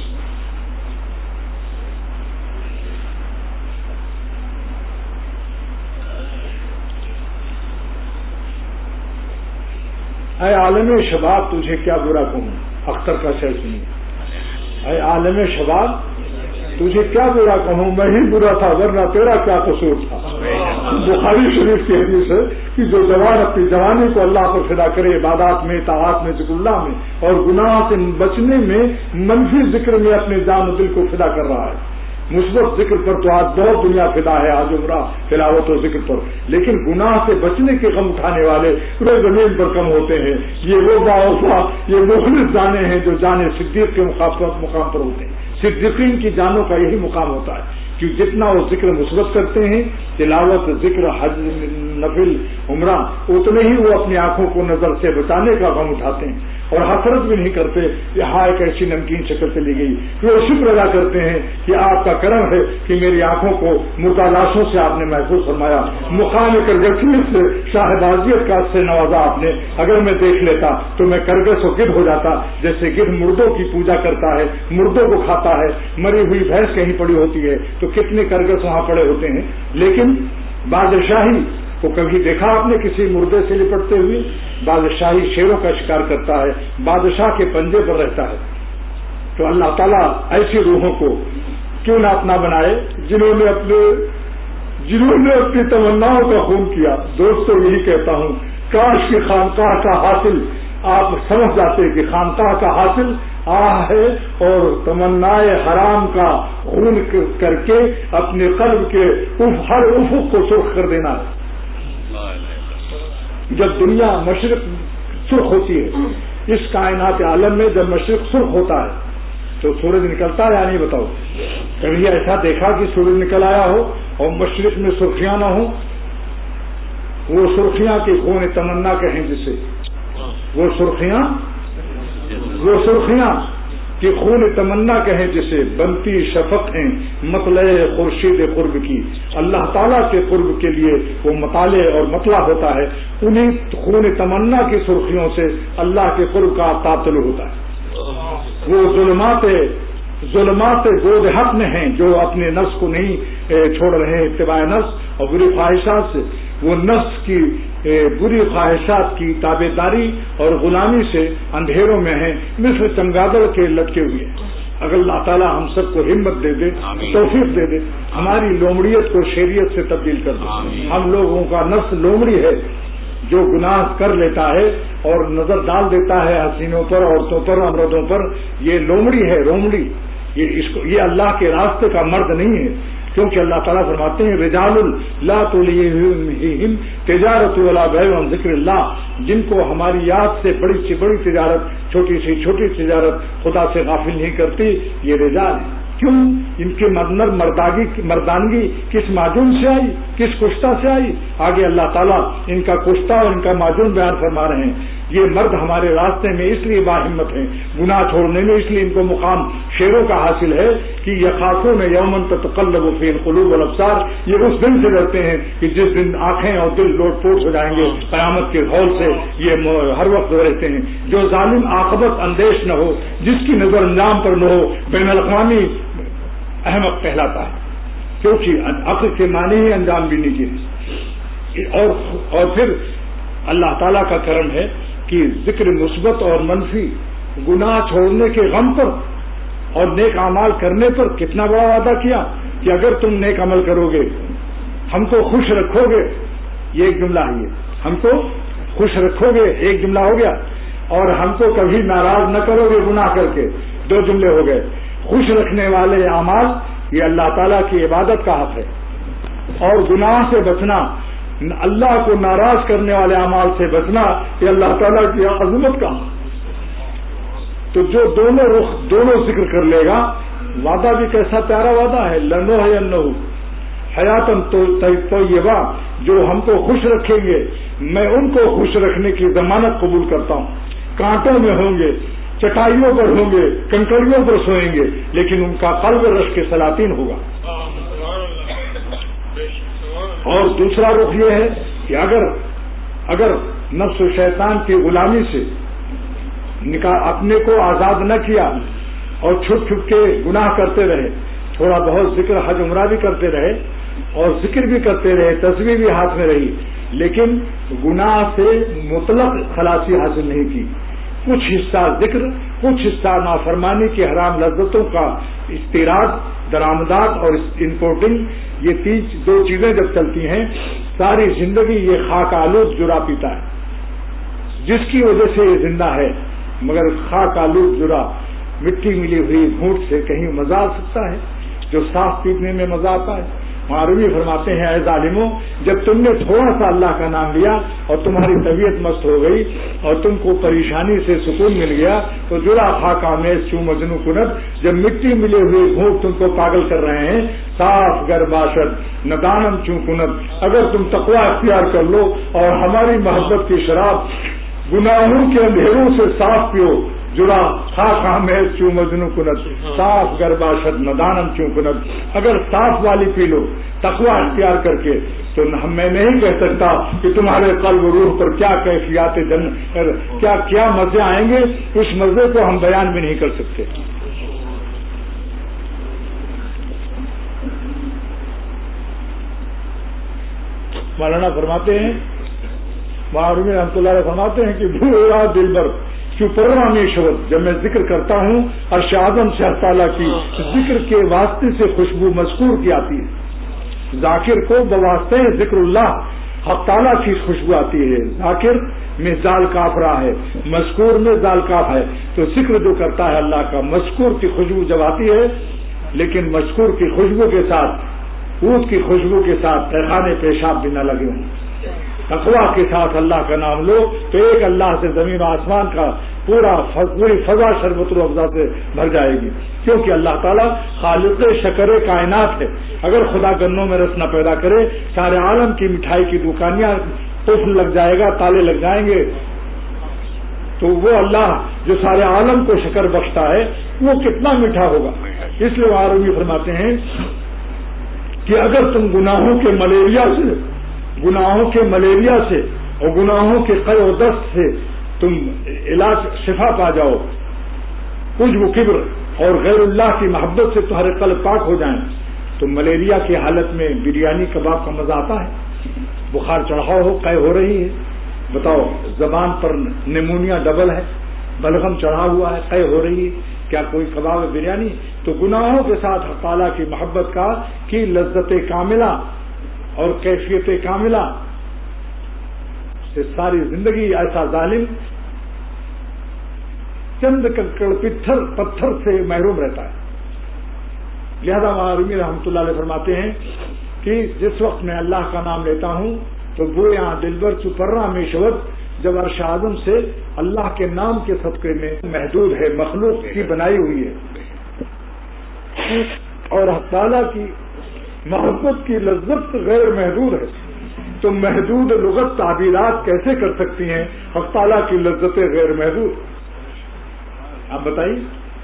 [SPEAKER 3] اے عالم شباب تجھے کیا برا کہوں، اختر کا شعر سنیے. اے عالم شباب تجھے کیا برا کہوں، میں ہی برا تھا ورنہ تیرا کیا قصور تھا. بخاری شریف کی حدیث ہے کہ جو جوان اپنی جوانی کو اللہ پر فدا کرے، عبادات میں، طاعات میں، ذکر اللہ میں اور گناہ سے بچنے میں، منفی ذکر میں اپنے جان و دل کو فدا کر رہا ہے. مثبت ذکر پر تو آج بہت دنیا فدا ہے، آج عمرہ تلاوت و ذکر پر، لیکن گناہ سے بچنے کے غم اٹھانے والے پورے زمین پر کم ہوتے ہیں. یہ وہ باوفا، یہ مخلص جانے ہیں جو جانے صدیق کے مقام پر ہوتے ہیں. صدیقین کی جانوں کا یہی مقام ہوتا ہے کہ جتنا وہ ذکر مثبت کرتے ہیں، تلاوت، ذکر، حج، نفل، عمرہ، اتنے ہی وہ اپنی آنکھوں کو نظر سے بچانے کا غم اٹھاتے ہیں اور حسرت بھی نہیں کرتے کہ ہاں ایک ایسی نمکین شکل سے لی گئی. وہ شکر ادا کرتے ہیں کہ آپ کا کرم ہے کہ میری آنکھوں کو مردہ لاشوں سے آپ نے محفوظ فرمایا، مقام کرگسیت سے، شاہبازیت کا سے نوازا آپ نے. اگر میں دیکھ لیتا تو میں کرگس و گدھ ہو جاتا. جیسے گدھ مردوں کی پوجا کرتا ہے، مردوں کو کھاتا ہے، مری ہوئی بھینس کہیں پڑی ہوتی ہے تو کتنے کرگس وہاں پڑے ہوتے ہیں. لیکن بادشاہی کو کبھی دیکھا آپ نے کسی مردے سے لپٹتے ہوئے؟ بادشاہی شیروں کا شکار کرتا ہے، بادشاہ کے پنجے پر رہتا ہے. تو اللہ تعالیٰ ایسی روحوں کو کیوں نہ اپنا بنائے جنہوں نے اپنے جنہوں نے اپنی تمناؤں کا خون کیا. دوستوں یہی کہتا ہوں، کاش کی خانقاہ کا حاصل آپ سمجھ جاتے کہ خانقاہ کا حاصل آہ ہے اور تمنائے حرام کا خون کر کے اپنے قلب کے ہر افق کو سرخ کر دینا ہے. جب دنیا مشرق سرخ ہوتی ہے، اس کائنات عالم میں جب مشرق سرخ ہوتا ہے تو سورج نکلتا ہے یا نہیں بتاؤ؟ کبھی ایسا دیکھا کہ سورج نکل آیا ہو اور مشرق میں سرخیاں نہ ہوں؟ وہ سرخیاں کے خون تمنا کہیں جسے وہ سرخیاں وہ سرخیاں کہ خون تمنا کہیں جسے بنتی شفق ہیں مطلع خورشید قرب کی. اللہ تعالیٰ کے قرب کے لیے وہ مطالع اور مطلع ہوتا ہے. انہیں خون تمنا کی سرخیوں سے اللہ کے قرب کا آفتاب طلوع ہوتا ہے. وہ ظلمات ظلمات گود حق میں ہیں جو اپنے نفس کو نہیں چھوڑ رہے ہیں اتباع نفس اور بری خواہشات سے. وہ نفس کی بری خواہشات کی تابع داری اور غلامی سے اندھیروں میں ہیں مثل چمگادڑ کے لٹکے ہوئے. اگر اللہ تعالیٰ ہم سب کو ہمت دے دے, توفیق دے دے, ہماری لومڑیت کو شریعت سے تبدیل کر دے. ہم لوگوں کا نفس لومڑی ہے جو گناہ کر لیتا ہے اور نظر ڈال دیتا ہے حسینوں پر, عورتوں پر, امردوں پر. یہ لومڑی ہے, رومڑی. یہ اس کو یہ اللہ کے راستے کا مرد نہیں ہے, کیونکہ اللہ تعالیٰ فرماتے ہیں رجال لا تلہیہم تجارت ولا بیع عن ذکر اللہ, جن کو ہماری یاد سے بڑی سی بڑی تجارت, چھوٹی سی چھوٹی تجارت خدا سے غافل نہیں کرتی. یہ رجال ہیں. کیوں؟ ان کے مدنر مرداگی مردانگی کس معجون سے آئی, کس کشتہ سے آئی؟ آگے اللہ تعالیٰ ان کا کشتہ اور ان کا معجون بیان فرما رہے ہیں. یہ مرد ہمارے راستے میں اس لیے باہمت ہیں, گناہ چھوڑنے میں اس لیے ان کو مقام شیروں کا حاصل ہے کہ یخافون یوما تتقلب فیہ القلوب والابصار. یہ اس دن سے ڈرتے ہیں کہ جس دن آنکھیں اور دل لوٹ پوٹ ہو جائیں گے قیامت کے ہول سے. یہ ہر وقت رہتے ہیں. جو ظالم عاقبت اندیش نہ ہو, جس کی نظر انجام پر نہ ہو, بین الاقوامی احمق کہلاتا ہے, کیونکہ عقل کے معنی ہی انجام بینی کے. اور اور پھر اللہ تعالیٰ کا کرم ہے کہ ذکر مثبت اور منفی گناہ چھوڑنے کے غم پر اور نیک اعمال کرنے پر کتنا بڑا وعدہ کیا کہ اگر تم نیک عمل کرو گے ہم کو خوش رکھو گے. یہ ایک جملہ ہے, یہ ہم کو خوش رکھو گے ایک جملہ ہو گیا, اور ہم کو کبھی ناراض نہ کرو گے گناہ کر کے, دو جملے ہو گئے. خوش رکھنے والے اعمال یہ اللہ تعالیٰ کی عبادت کا حق ہے, اور گناہ سے بچنا, اللہ کو ناراض کرنے والے اعمال سے بچنا, یہ اللہ تعالیٰ کی عظمت کا. تو جو دونوں رخ دونوں ذکر کر لے گا, وعدہ بھی کیسا پیارا وعدہ ہے. لنو ہے نو حیاتن طیبہ, جو ہم کو خوش رکھیں گے میں ان کو خوش رکھنے کی ضمانت قبول کرتا ہوں. کانٹوں میں ہوں گے, چٹائیوں پر ہوں گے, کنکریوں پر سوئیں گے, لیکن ان کا قلب رشک سلاطین ہوگا. اور دوسرا رخ یہ ہے کہ اگر اگر نفس و شیطان کی غلامی سے نکاح اپنے کو آزاد نہ کیا اور چھپ چھپ کے گناہ کرتے رہے, تھوڑا بہت ذکر حج عمرہ بھی کرتے رہے اور ذکر بھی کرتے رہے, تسبیح بھی ہاتھ میں رہی, لیکن گناہ سے مطلق خلاصی حاصل نہیں کی. کچھ حصہ ذکر, کچھ حصہ نافرمانی کی حرام لذتوں کا استیراد, درآمدات اور امپورٹنگ, یہ تین دو چیزیں جب چلتی ہیں ساری زندگی یہ خاک آلود جرا پیتا ہے, جس کی وجہ سے یہ زندہ ہے. مگر خاک آلود جرا مٹی ملی ہوئی گھونٹ سے کہیں مزہ آ سکتا ہے جو صاف پینے میں مزہ آتا ہے. معروی فرماتے ہیں اے ظالموں, جب تم نے تھوڑا سا اللہ کا نام لیا اور تمہاری طبیعت مست ہو گئی اور تم کو پریشانی سے سکون مل گیا تو جرا خاکہ میں چوں مجنو کنت, جب مٹی ملے ہوئے گھونٹ تم کو پاگل کر رہے ہیں, صاف گر باشد ندانم چوں کنت, اگر تم تقوی اختیار کر لو اور ہماری محبت کی شراب گناہوں کے اندھیروں سے صاف پیو, جڑا خاکہ میں چوں مجنو کنت, صاف گر باشد ندانم چوں کنت, اگر صاف والی پی لو تقوی اختیار کر کے, تو میں نہیں کہہ سکتا کہ تمہارے قلب و روح پر کیا کیفیات جن کیا کیا مزے آئیں گے, اس مزے کو ہم بیان بھی نہیں کر سکتے. مولانا فرماتے ہیں, معروی رحمۃ اللہ علیہ فرماتے ہیں کہ بھورا دل بر کیوں پروامی شبت, جب میں ذکر کرتا ہوں عرش اعظم سے اللہ تعالیٰ کی ذکر کے واسطے سے خوشبو مذکور کی آتی ہے. ذاکر کو بواسطے ذکر اللہ حق تعالیٰ کی خوشبو آتی ہے. ذاکر میں زال کافرہ ہے, مذکور میں زال کاف ہے, تو ذکر جو کرتا ہے اللہ کا, مذکور کی خوشبو جب آتی ہے, لیکن مذکور کی خوشبو کے ساتھ اونٹ کی خوشبو کے ساتھ پیخانے پیشاب بھی نہ لگے ہوں. تقوی کے ساتھ اللہ کا نام لو تو ایک اللہ سے زمین و آسمان کا پورا پوری فضا شربت و افزا سے بھر جائے گی, کیونکہ اللہ تعالیٰ خالق شکر کائنات ہے. اگر خدا گنوں میں رس نہ پیدا کرے, سارے عالم کی مٹھائی کی دکانیاں قفل لگ جائے گا, تالے لگ جائیں گے, تو وہ اللہ جو سارے عالم کو شکر بخشتا ہے وہ کتنا میٹھا ہوگا. اس لیے آروی فرماتے ہیں کہ اگر تم گناہوں کے ملیریا سے گناہوں کے ملیریا سے اور گناہوں کے قے و دست سے تم علاج شفا پا جاؤ، کچھ وہ کبر اور غیر اللہ کی محبت سے تمہارے قلب پاک ہو جائیں، تو ملیریا کی حالت میں بریانی کباب کا مزہ آتا ہے. بخار چڑھاؤ ہو، قے ہو رہی ہے، بتاؤ زبان پر نیمونیا ڈبل ہے، بلغم چڑھا ہوا ہے، قے ہو رہی ہے، کیا کوئی کباب بریانی؟ تو گناہوں کے ساتھ حق تعالیٰ کی محبت کا کی لذت کاملہ اور کیفیت کاملہ سے ساری زندگی ایسا ظالم چند کنکڑ پتھر پتھر سے محروم رہتا ہے. لہذا معرومی رحمۃ اللہ علیہ فرماتے ہیں کہ جس وقت میں اللہ کا نام لیتا ہوں تو وہ یہاں دلبر چپرا میں شبت جب عرش اعظم سے اللہ کے نام کے صدقے میں محدود ہے، مخلوق کی بنائی ہوئی ہے، اور حق تعالیٰ کی محبت کی لذت غیر محدود ہے، تو محدود لغت تعبیرات کیسے کر سکتی ہیں حق تعالیٰ کی لذتیں غیر محدود؟ آپ بتائیے.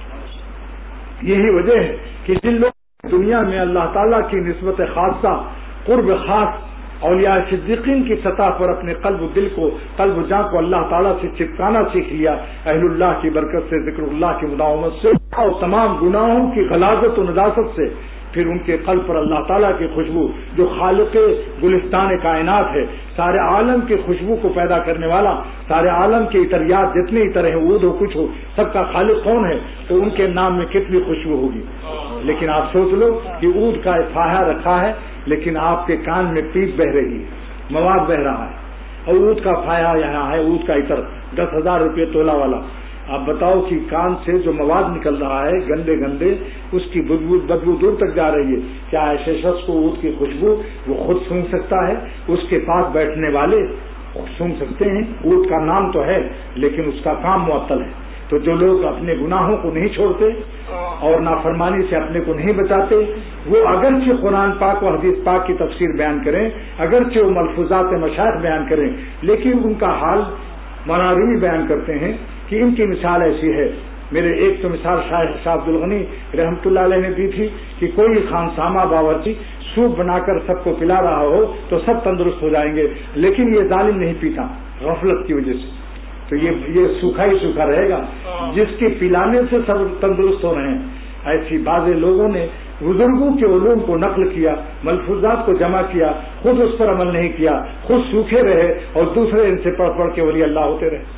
[SPEAKER 3] یہی وجہ ہے کہ جن لوگ دنیا میں اللہ تعالیٰ کی نسبت خاصہ، قرب خاص، اولیاء صدیقین کی سطح پر اپنے قلب و دل کو، قلب و جاں کو اللہ تعالیٰ سے چپکانا سیکھ لیا اہل اللہ کی برکت سے، ذکر اللہ کی مداومت سے اور تمام گناہوں کی غلاظت و نجاست سے، پھر ان کے قلب پر اللہ تعالیٰ کی خوشبو جو خالق گلستان کائنات ہے، سارے عالم کی خوشبو کو پیدا کرنے والا، سارے عالم کے عطریات جتنے عطر ہیں، عود ہو کچھ ہو، سب کا خالق کون ہے؟ تو ان کے نام میں کتنی خوشبو ہوگی. لیکن آپ سوچ لو کہ عود کا فاہا رکھا ہے لیکن آپ کے کان میں پیپ بہ رہی ہے، مواد بہ رہا ہے، اور عود کا فاہا یہاں ہے، عود کا عطر دس ہزار روپے تولہ والا. آپ بتاؤ کہ کان سے جو مواد نکل رہا ہے گندے گندے، اس کی بدبو بدبو دور تک جا رہی ہے. کیا ایسے شخص کو عود کی خوشبو وہ خود سونگ سکتا ہے؟ اس کے پاس بیٹھنے والے سونگ سکتے ہیں؟ عود کا نام تو ہے لیکن اس کا کام معطل ہے. تو جو لوگ اپنے گناہوں کو نہیں چھوڑتے اور نافرمانی سے اپنے کو نہیں بچاتے، وہ اگرچہ قرآن پاک و حدیث پاک کی تفسیر بیان کریں، اگرچہ وہ ملفوظات مشاہد بیان کریں، لیکن ان کا حال مناروی بیان کرتے ہیں کہ ان کی مثال ایسی ہے. میرے ایک تو مثال شاہ عبد الغنی رحمۃ اللہ علیہ نے دی تھی کہ کوئی خانسامہ باورچی سوپ بنا کر سب کو پلا رہا ہو تو سب تندرست ہو جائیں گے، لیکن یہ ظالم نہیں پیتا غفلت کی وجہ سے، تو یہ یہ سوکھا ہی سوکھا رہے گا. جس کے پلانے سے سب تندرست ہو رہے ہیں، ایسی بعض لوگوں نے بزرگوں کے علوم کو نقل کیا، ملفوظات کو جمع کیا، خود اس پر عمل نہیں کیا، خود سوکھے رہے اور دوسرے ان سے پڑھ پڑھ کے ولی اللہ ہوتے رہے.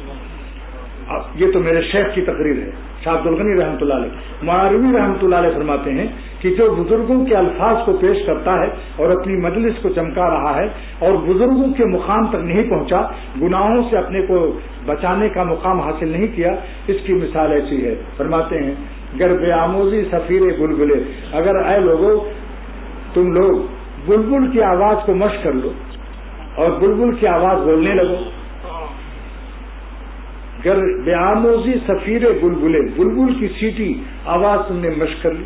[SPEAKER 3] یہ تو میرے شیخ کی تقریر ہے شاہ عبد الغنی رحمۃ اللہ علیہ. معاروی رحمۃ اللہ علیہ فرماتے ہیں کہ جو بزرگوں کے الفاظ کو پیش کرتا ہے اور اپنی مجلس کو چمکا رہا ہے اور بزرگوں کے مقام تک نہیں پہنچا، گناہوں سے اپنے کو بچانے کا مقام حاصل نہیں کیا، اس کی مثال ایسی ہے. فرماتے ہیں گر بے آموزی سفیر بلبلے، اگر اے لوگوں تم لوگ بلبل کی آواز کو مشق کر لو اور بلبل کی آواز بولنے لگو. گر بے آموزی سفیر بلبلے، بلبل کی سیٹی آواز تم نے مشق کر لی.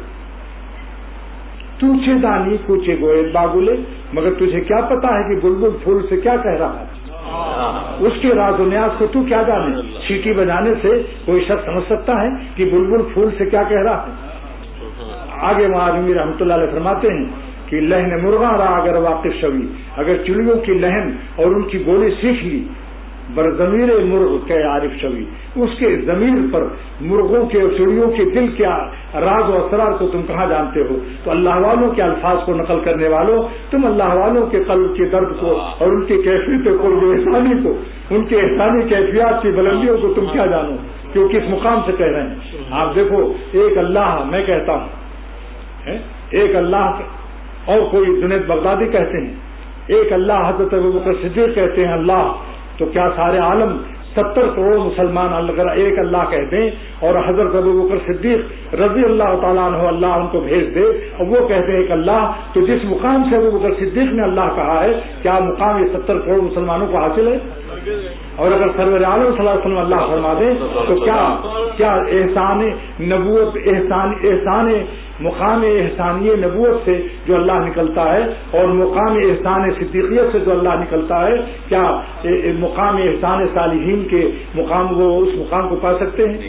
[SPEAKER 3] توچے دانی کوچے گوئے باگلے، مگر تجھے کیا پتا ہے کہ بلبل پھول سے کیا کہہ رہا ہے؟ اس کے راز و نیاز کو تو کیا جانے؟ سیٹی بجانے سے کوئی شخص سمجھ سکتا ہے کہ بلبل پھول سے کیا کہہ رہا ہے؟ آگے معاذمی رحمۃ اللہ علیہ فرماتے ہیں کہ لہن مرغاں را اگر واقف شوی، اگر چڑیوں کی لہن اور ان کی بولی سیکھ لی، بر ضمیر مرغ کے عارف شوی، اس کے ضمیر پر مرغوں کے اور چڑیوں کے دل کے راز و اسرار کو تم کہاں جانتے ہو؟ تو اللہ والوں کے الفاظ کو نقل کرنے والوں، تم اللہ والوں کے قلب کے درد کو اور ان کی کیفیت کو، احسانی کو، ان کے احسانی کیفیات کی بلندیوں کو تم کیا جانو کہ وہ کس مقام سے کہہ رہے ہیں؟ آپ دیکھو، ایک اللہ میں کہتا ہوں، ایک اللہ اور کوئی جنید بغدادی کہتے ہیں، ایک اللہ حضرت ابوبکر صدیق کہتے ہیں اللہ، تو کیا سارے عالم ستر کروڑ مسلمان اگر ایک اللہ کہہ دیں اور حضرت ابوبکر صدیق رضی اللہ تعالیٰ عنہ اللہ ان کو بھیج دے اور وہ کہتے ہیں ایک اللہ، تو جس مقام سے ابوبکر صدیق نے اللہ کہا ہے، کیا مقام یہ ستر کروڑ مسلمانوں کو حاصل ہے؟ اور اگر سرور عالم صلی اللہ علیہ وسلم اللہ فرما دیں تو کیا کیا احسان نبوت، احسان احسان مقام احسانی نبوت سے جو اللہ نکلتا ہے اور مقام احسان صدیقیت سے جو اللہ نکلتا ہے، کیا مقام احسان صالحین کے مقام وہ اس مقام کو پا سکتے ہیں؟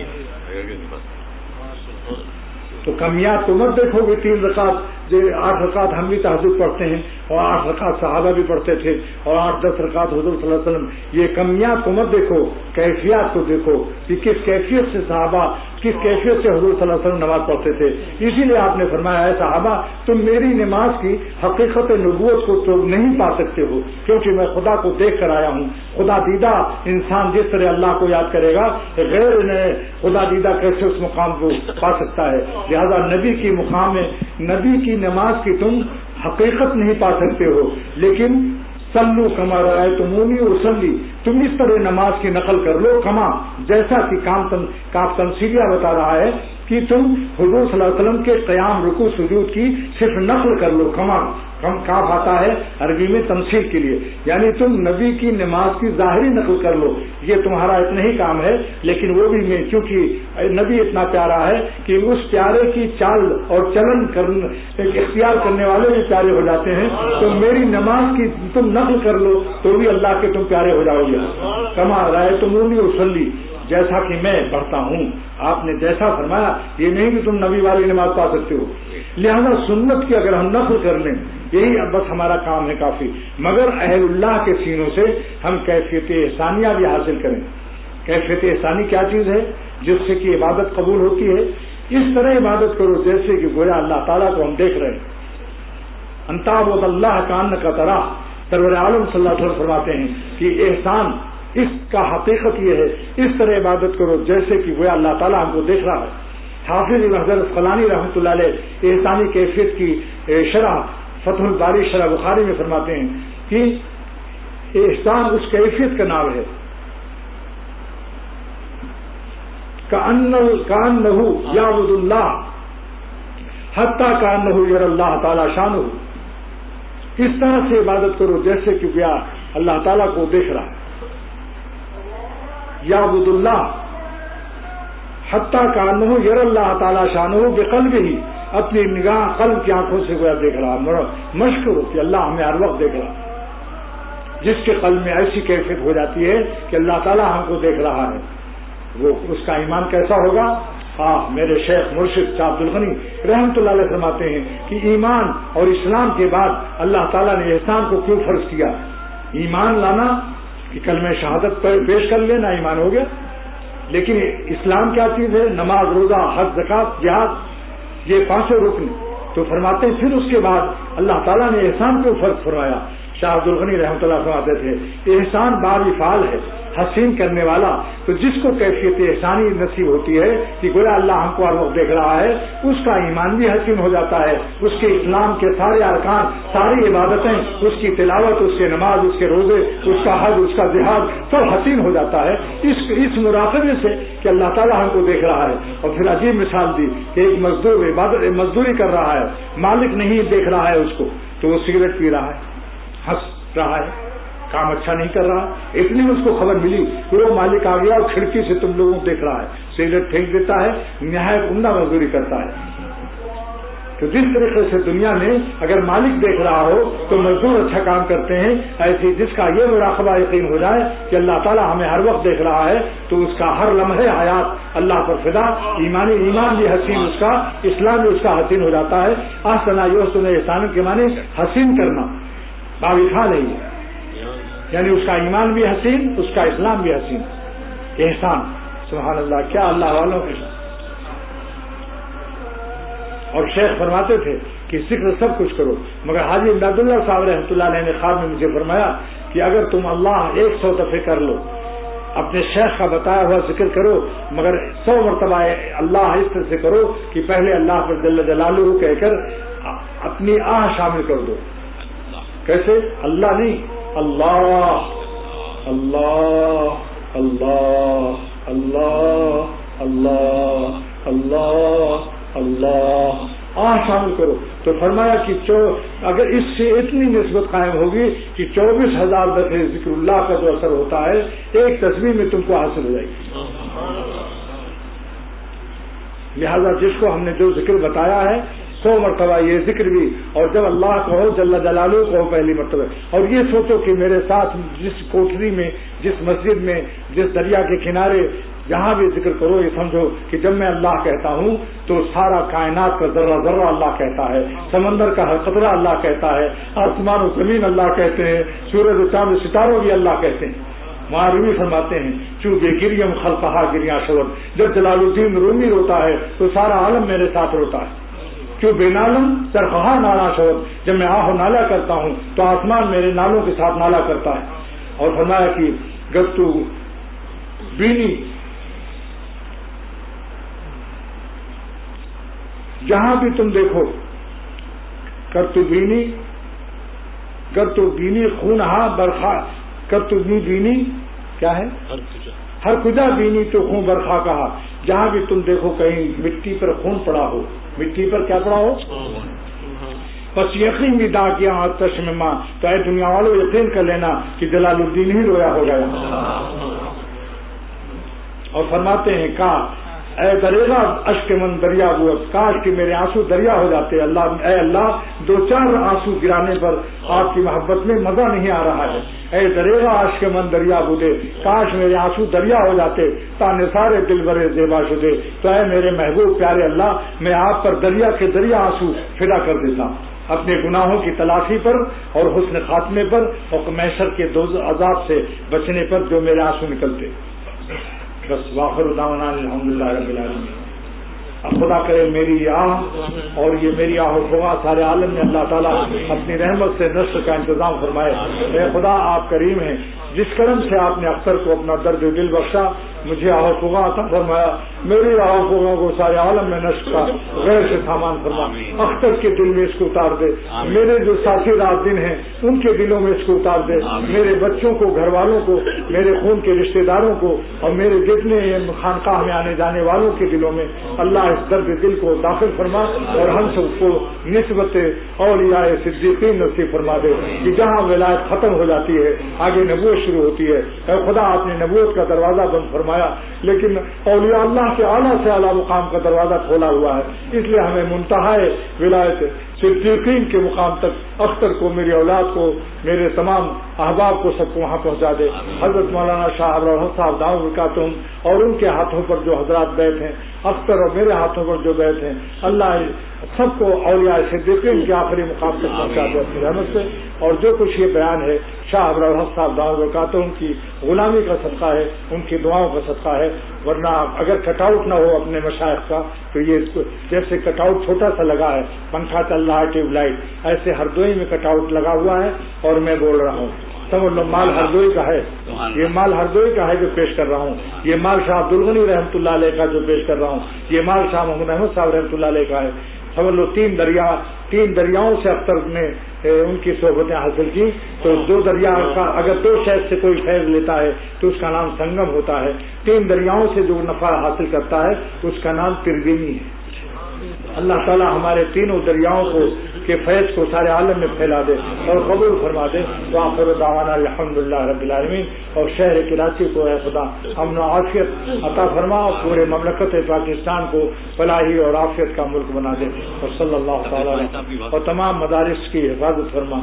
[SPEAKER 3] تو کمیات تو مت دیکھو گے، تین رکعت آٹھ رکعت ہم بھی تہجد پڑھتے ہیں اور آٹھ رکعت صحابہ بھی پڑھتے تھے اور آٹھ دس رکعت حضور صلی اللہ علیہ وسلم، یہ کمیات کو مت دیکھو، کیفیات کو دیکھو کہ کس کیفیت سے صحابہ کس کیفیت سے حضور صلی اللہ علیہ وسلم نماز پڑھتے تھے. اسی لیے آپ نے فرمایا ہے صحابہ تم میری نماز کی حقیقت نبوت کو تو نہیں پا سکتے ہو، کیونکہ میں خدا کو دیکھ کر آیا ہوں. خدا دیدہ انسان جس طرح اللہ کو یاد کرے گا، غیر نے خدا دیدہ کیسے اس مقام کو پا سکتا ہے. لہذا نبی کی مقام میں نبی کی نماز کی تم حقیقت نہیں پا سکتے ہو، لیکن سلو کما رأیتمونی اصلی، تم اس طرح نماز کی نقل کر لو کما، جیسا کہ کام تن کاف تمثیلیہ بتا رہا ہے کہ تم حضور صلی اللہ علیہ وسلم کے قیام رکوع سجود کی صرف نقل کر لو. کما کم کاف آتا ہے عربی میں تمثیل کے لیے، یعنی تم نبی کی نماز کی ظاہری نقل کر لو. یہ تمہارا اتنا ہی کام ہے، لیکن وہ بھی میں کیونکہ نبی اتنا پیارا ہے کہ اس پیارے کی چال اور چلن کرنے اختیار کرنے والے بھی پیارے ہو جاتے ہیں. تو میری نماز کی تم نقل کر لو تو بھی اللہ کے تم پیارے ہو جاؤ گے. کما رأیتمونی اصلی، جیسا کہ میں پڑھتا ہوں. آپ نے جیسا فرمایا، یہ نہیں کہ تم نبی والی نماز پا سکتے ہو. لہذا سنت کی اگر ہم نقل کر لیں یہی بس ہمارا کام ہے کافی، مگر اہل اللہ کے سینوں سے ہم کیفیت احسانیہ بھی حاصل کریں. کیفیت احسانی کیا چیز ہے؟ جس سے کہ عبادت قبول ہوتی ہے. اس طرح عبادت کرو جیسے کہ گویا اللہ تعالیٰ کو ہم دیکھ رہے ہیں. انتعبد اللہ کانک تراہ، سرور عالم صلی اللہ علیہ وسلم فرماتے ہیں کہ احسان اس کا حقیقت یہ ہے، اس طرح عبادت کرو جیسے کہ وہ اللہ تعالیٰ ہم کو دیکھ رہا ہے. حافظ ابن حجر اسقلانی رحمۃ اللہ علیہ احسانی کیفیت کی شرح فتح الباری شرح بخاری میں فرماتے ہیں کہ احسان اس کیفیت کا نام ہے کأنہ یعبد اللہ حتی کأنہ یری اللہ تعالی شانہ. اس طرح سے عبادت کرو جیسے کہ وہ اللہ تعالیٰ کو دیکھ رہا ہے. یعبد اللہ حتی کأنہ یری اللہ تعالی شانہ بقلبہ، اپنی نگاہ قلب کی آنکھوں سے گویا دیکھ رہا. مشکور ہوتی اللہ ہمیں ہر وقت دیکھ رہا. جس کے قلب میں ایسی کیفیت ہو جاتی ہے کہ اللہ تعالیٰ ہم کو دیکھ رہا ہے، وہ اس کا ایمان کیسا ہوگا؟ ہاں میرے شیخ مرشد شاہ عبد الغنی رحمۃ اللہ علیہ فرماتے ہیں کہ ایمان اور اسلام کے بعد اللہ تعالیٰ نے احسان کو کیوں فرض کیا؟ ایمان لانا کہ کلمہ شہادت پیش کر لینا ایمان ہو گیا، لیکن اسلام کیا چیز ہے؟ نماز، روزہ، حج، زکات، جہاد، یہ پانچوں رکن. تو فرماتے ہیں پھر اس کے بعد اللہ تعالیٰ نے احسان کیوں فرض فرمایا؟ شاہ عبد الغنی رحمۃ اللہ فرماتے تھے احسان باب فعال ہے، حسین کرنے والا. تو جس کو کیفیت احسانی نصیب ہوتی ہے کہ گویا اللہ ہم کو ہر وقت دیکھ رہا ہے، اس کا ایمان بھی حسین ہو جاتا ہے. اس کے اسلام کے سارے ارکان، ساری عبادتیں، اس کی تلاوت، اس کے نماز، اس کے روزے، اس کا حج، اس کا جہاد سب حسین ہو جاتا ہے اس اس مراقبے سے کہ اللہ تعالیٰ ہم کو دیکھ رہا ہے. اور پھر عجیب مثال دی کہ ایک مزدور عبادت مزدوری کر رہا ہے، مالک نہیں دیکھ رہا ہے اس کو، تو وہ سگریٹ پی رہا ہے، ہنس رہا ہے، کام اچھا نہیں کر رہا. اتنی اس کو خبر ملی کہ وہ مالک آ گیا اور کھڑکی سے تم لوگوں کو دیکھ رہا ہے، سگریٹ پھینک دیتا ہے، نہایت عمدہ مزدوری کرتا ہے. تو جس طریقے سے دنیا میں اگر مالک دیکھ رہا ہو تو مزدور اچھا کام کرتے ہیں، ایسے جس کا یہ مراقبہ یقین ہو جائے کہ اللہ تعالیٰ ہمیں ہر وقت دیکھ رہا ہے تو اس کا ہر لمحے حیات اللہ پر فدا. ایمانی ایمان بھی حسین اس کا، اسلام بھی اس کا حسین ہو جاتا ہے. احسن یحسن احسان کے معنی حسین کرنا، باوفا نہیں ہے، یعنی اس کا ایمان بھی حسین، اس کا اسلام بھی حسین. احسان سبحان اللہ، کیا اللہ والوں کے. اور شیخ فرماتے تھے کہ ذکر سب کچھ کرو، مگر حاجی امداد اللہ صاحب رحمۃ اللہ علیہ نے خواب میں مجھے فرمایا کہ اگر تم اللہ ایک سو دفعے کر لو، اپنے شیخ کا بتایا ہوا ذکر کرو، مگر سو مرتبہ اللہ اس طرح سے کرو کہ پہلے اللہ پر جل جلالہ کہہ کر اپنی آہ شامل کر دو. کیسے؟ اللہ نہیں، اللہ اللہ اللہ اللہ اللہ اللہ اللہ آہ شامل کرو. تو فرمایا کہ اگر اس سے اتنی نسبت قائم ہوگی کہ چوبیس ہزار دفعے ذکر اللہ کا جو اثر ہوتا ہے ایک تصویر میں تم کو حاصل ہو جائے گی. لہذا جس کو ہم نے جو ذکر بتایا ہے سو مرتبہ یہ ذکر بھی، اور جب اللہ کہو جل جلالہ کہو پہلی مرتبہ. اور یہ سوچو کہ میرے ساتھ جس کوٹری میں، جس مسجد میں، جس دریا کے کنارے جہاں بھی ذکر کرو، یہ سمجھو کہ جب میں اللہ کہتا ہوں تو سارا کائنات کا ذرہ ذرہ اللہ کہتا ہے، سمندر کا ہر قطرہ اللہ کہتا ہے، آسمان و زمین اللہ کہتے ہیں، سورج و چاند و ستاروں بھی اللہ کہتے ہیں. وہاں رومی فرماتے ہیں چونکہ گریم خلقہا گریاں شور، جب جلال الدین رومی روتا ہے تو سارا عالم میرے ساتھ روتا ہے. کیوں بے نالم سرخہا نالا شور، جب میں آہ و نالا کرتا ہوں تو آسمان میرے نالوں کے ساتھ نالا کرتا ہے. اور فرمایا کہ گتو بینی، جہاں بھی تم دیکھو، کرتو بینی کرتو بینی خونہا برخا، کرتو بینی کیا ہے، ہر کجا بینی تو خون برخا کہا. جہاں بھی تم دیکھو کہیں مٹی پر خون پڑا ہو، مٹی پر کیا پڑا ہو، بس یقین بھی دا کیا آتش میں ماں، تو اے دنیا والوں یقین کر لینا کہ جلال الدین ہی رویا ہو گیا. اور فرماتے ہیں کا اے دریغا اشک من دریا بوت، کاش کہ میرے آنسو دریا ہو جاتے. اللہ اے اللہ دو چار آنسو گرانے پر آپ کی محبت میں مزہ نہیں آ رہا ہے. اے دریغا اشک من دریا بودے، کاش میرے آنسو دریا ہو جاتے. تا نثار دل برے زیبا شدے، تو اے میرے محبوب پیارے اللہ، میں آپ پر دریا کے دریا آنسو فدا کر دیتا اپنے گناہوں کی تلافی پر اور حسن خاتمے پر اور محشر کے دوزخ عذاب سے بچنے پر جو میرے آنسو نکلتے. بس واخر دعوانا الحمدللہ رب العالمین. اب خدا کرے میری آہ اور یہ میری آہ و فغاں سارے عالم میں اللہ تعالیٰ اپنی رحمت سے نشر کا انتظام فرمائے. اے خدا آپ کریم ہیں، جس کرم سے آپ نے اختر کو اپنا درد دل بخشا، مجھے آہ و فغاں عطا فرمایا. میری آہ و فغاں کو سارے عالم میں نشر کا غیر سے سامان فرما. اختر کے دل میں اس کو اتار دے، میرے جو ساتھی رات دن ہیں ان کے دلوں میں اس کو اتار دے، میرے بچوں کو، گھر والوں کو، میرے خون کے رشتہ داروں کو اور میرے جتنے خانقاہ میں آنے جانے والوں کے دلوں میں اللہ اس درد دل کو داخل فرما اور ہم سب کو نسبت اولیاء صدیقین نصیب فرما دے کہ جہاں ولایت ختم ہو جاتی ہے آگے نبوت شروع ہوتی ہے. اے خدا آپ نے نبوت کا دروازہ بند فرمایا لیکن اولیاء اللہ کے اعلیٰ سے اعلیٰ مقام کا دروازہ کھولا ہوا ہے، اس لیے ہمیں منتہائے ولایت صدیقین کے مقام تک اختر کو، میری اولاد کو، میرے تمام احباب کو سب کو وہاں پہنچا دے. حضرت مولانا شاہ ابراہیم صاحب دعوت برکاتہم اور ان کے ہاتھوں پر جو حضرات بیٹھ ہیں، اختر اور میرے ہاتھوں پر جو بیٹھ ہیں، اللہ سب کو اولیاء صدیقین کے آخری مقام تک پہنچا دے اپنی رحمت سے. اور جو کچھ یہ بیان ہے شاہ ابراہیم صاحب دعوت برکاتہم کی غلامی کا صدقہ ہے، ان کی دعاؤں کا صدقہ ہے. ورنہ اگر کٹ آؤٹ نہ ہو اپنے مشائخ کا تو یہ جیسے کٹ آؤٹ چھوٹا سا لگا ہے، پنکھا چل رہا ہے، ٹیوب لائٹ، ایسے ہردوئی میں کٹ آؤٹ لگا ہوا ہے اور میں بول رہا ہوں. سمجھ لو مال ہردوئی کا ہے، یہ مال ہردوئی کا ہے جو پیش کر رہا ہوں. یہ مال شاہ عبد الغنی رحمۃ اللہ علیہ کا جو پیش کر رہا ہوں، یہ مال شاہ محمد احمد صاحب رحمۃ اللہ علیہ کا ہے. سمجھ لو تین دریا تین دریاؤں سے اختر نے ان کی صحبتیں حاصل کی. تو دو دریا کا اگر دو شہر سے کوئی فیض لیتا ہے تو اس کا نام سنگم ہوتا ہے. تین دریاؤں سے جو نفع حاصل کرتا ہے اس کا نام ترگنی ہے. اللہ تعالیٰ ہمارے تینوں دریاؤں کو کے فیض کو سارے عالم میں پھیلا دے اور قبول فرما دے. وآخر دعوانا الحمدللہ رب العالمین. اور شہر کراچی کو اے خدا امن و عافیت عطا فرما اور پورے مملکت پاکستان کو فلاحی اور عافیت کا ملک بنا دے. اور صلی اللہ تعالیٰ اور تمام مدارس کی حفاظت فرما.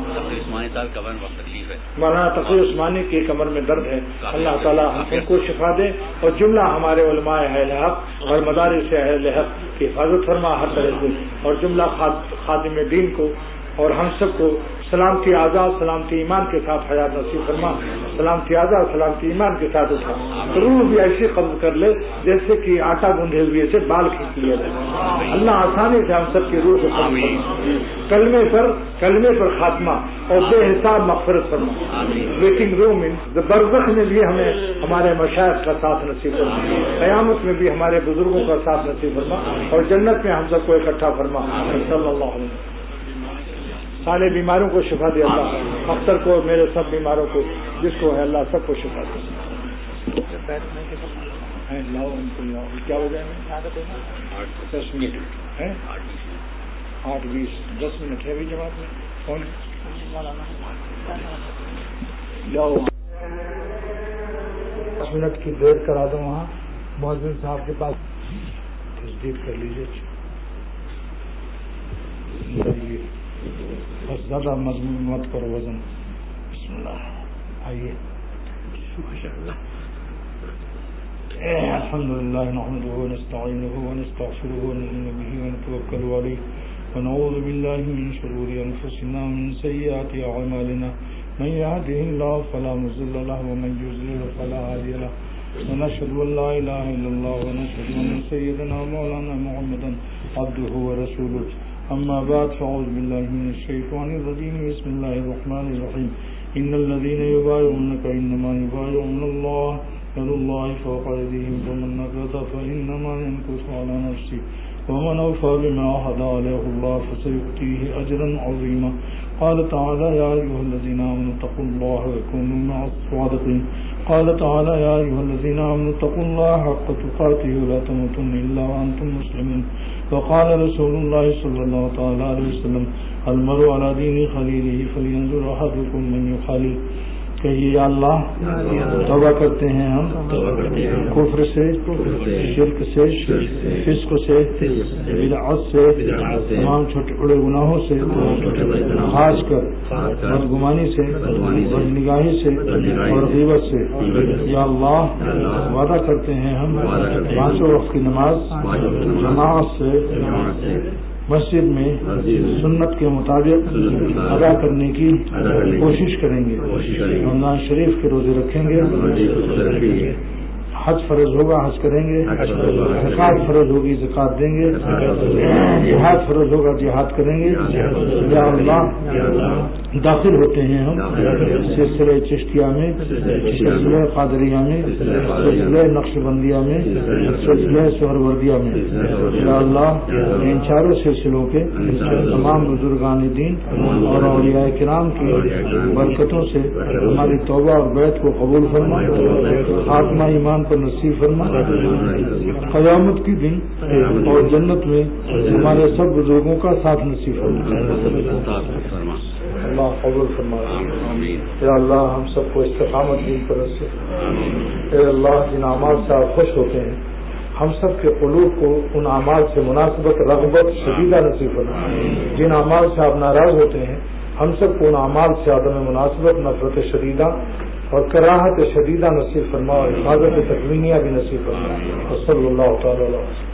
[SPEAKER 3] مولانا تقی عثمانی کی کمر میں درد ہے، اللہ تعالیٰ ہم کو شفا دے اور جملہ ہمارے علماء اہل حق اور مدارس اہل حق کی حفاظت فرما ہر طرح سے. اور جملہ خادم دین کو اور ہم سب کو سلامتی آزاد سلامتی ایمان کے ساتھ حیات نصیب فرما. سلامتی آزاد سلامتی ایمان کے ساتھ اٹھا. روح بھی ایسی قبض کر لے جیسے کہ آٹا گوندھے ہوئے سے بال کھینچ لیا جائے. اللہ آسانی سے ہم سب کی روح کو کلمے پر کلمے پر خاتمہ اور بے حساب مغفرت فرما. ویٹنگ روم برزخ میں بھی ہمیں ہمارے مشائخ کا ساتھ نصیب فرما. قیامت میں بھی ہمارے بزرگوں کا ساتھ نصیب فرما اور جنت میں ہم سب کو اکٹھا فرما. صلی اللہ علیہ وسلم. سارے بیماروں کو شفا دے اللہ. اختر کو میرے سب بیماروں کو جس کو ہے اللہ سب کو شفا دے. لاؤ ان کو لاؤ. کیا ہو گیا؟ دس منٹ ہے، آٹھ بیس دس منٹ ہے بھی جماعت میں. کون لاؤ دس منٹ کی دیر کرا دو وہاں مؤذن صاحب کے پاس تصدیق کر لیجیے. بس زیادہ مضمون مت کرو وزن. بسم اللہ. آئیے. الحمد لله نحمده ونستعينه ونستغفره ونؤمن به ونتوكل عليه ونعوذ بالله من شرور أنفسنا ومن سيئات أعمالنا من يهده الله فلا مضل له ومن يضلل فلا هادي له ونشهد أن لا إله إلا الله ونشهد أن سيدنا مولانا محمدا عبده ورسوله. أما بعد فأعوذ بالله من الشيطان الرجيم. بسم الله الرحمن الرحيم. إن الذين يبايعونك إنما يبايعون الله يد الله فوق أيديهم فمن نكث فإنما ينكث على نفسه ومن أوفى بما عهد عليه الله فسيؤتيه أجرا عظيما. قال تعالى يا أيها الذين آمنوا اتقوا الله وكونوا مع الصادقين. قال تعالى يا أيها الذين آمنوا اتقوا الله حق تقاته ولا تموتن إلا وأنتم مسلمون. وقال رسول الله صلى الله عليه وسلم المرء على دين خليله فلينظر أحدكم من يخالل. کہیے یا اللہ توبہ کرتے ہیں ہم کفر سے، شرک سے، فسق سے، بدعت سے، تمام چھوٹے بڑے گناہوں سے، خاص کر بدگمانی سے، بد نگاہی سے اور غیبت سے. یا اللہ وعدہ کرتے ہیں ہم پانچوں وقت کی نماز جماعت سے مسجد میں سنت کے مطابق ادا کرنے کی کوشش کریں گے. رمضان شریف کے روزے رکھیں گے. حج فرض ہوگا حج کریں گے. زکات فرض ہوگی زکات دیں گے. جہاد فرض ہوگا جہاد کریں گے. یا اللہ داخل ہوتے ہیں ہم سلسلہ چشتیہ میں، سلسلہ قادریہ میں، سلسلہ نقش بندیہ میں، سلسلہ سہروردیہ میں. یا اللہ ان چاروں سلسلوں کے تمام بزرگان دین اور اولیاء کرام کی برکتوں سے ہماری توبہ اور بیعت کو قبول فرما، خاتمہ ایمان پر نصیب فرما. قیامت کی دن اور جنت میں ہمارے سب بزرگوں کا ساتھ نصیب فرما. اللہ قبول فرما. یا اللہ ہم سب کو استقامت دین پر سے. اے اللہ جن اعمال سے آپ خوش ہوتے ہیں ہم سب کے قلوب کو ان اعمال سے مناسبت رغبت شدیدہ نصیب فرما. جن اعمال سے آپ ناراض ہوتے ہیں ہم سب کو ان اعمال سے عدم مناسبت نفرت شدیدہ اور کراہت شدیدہ نصیب فرما اور حفاظت تکوینیہ بھی نصیب فرما. صلی اللہ تعالی علیہ وسلم.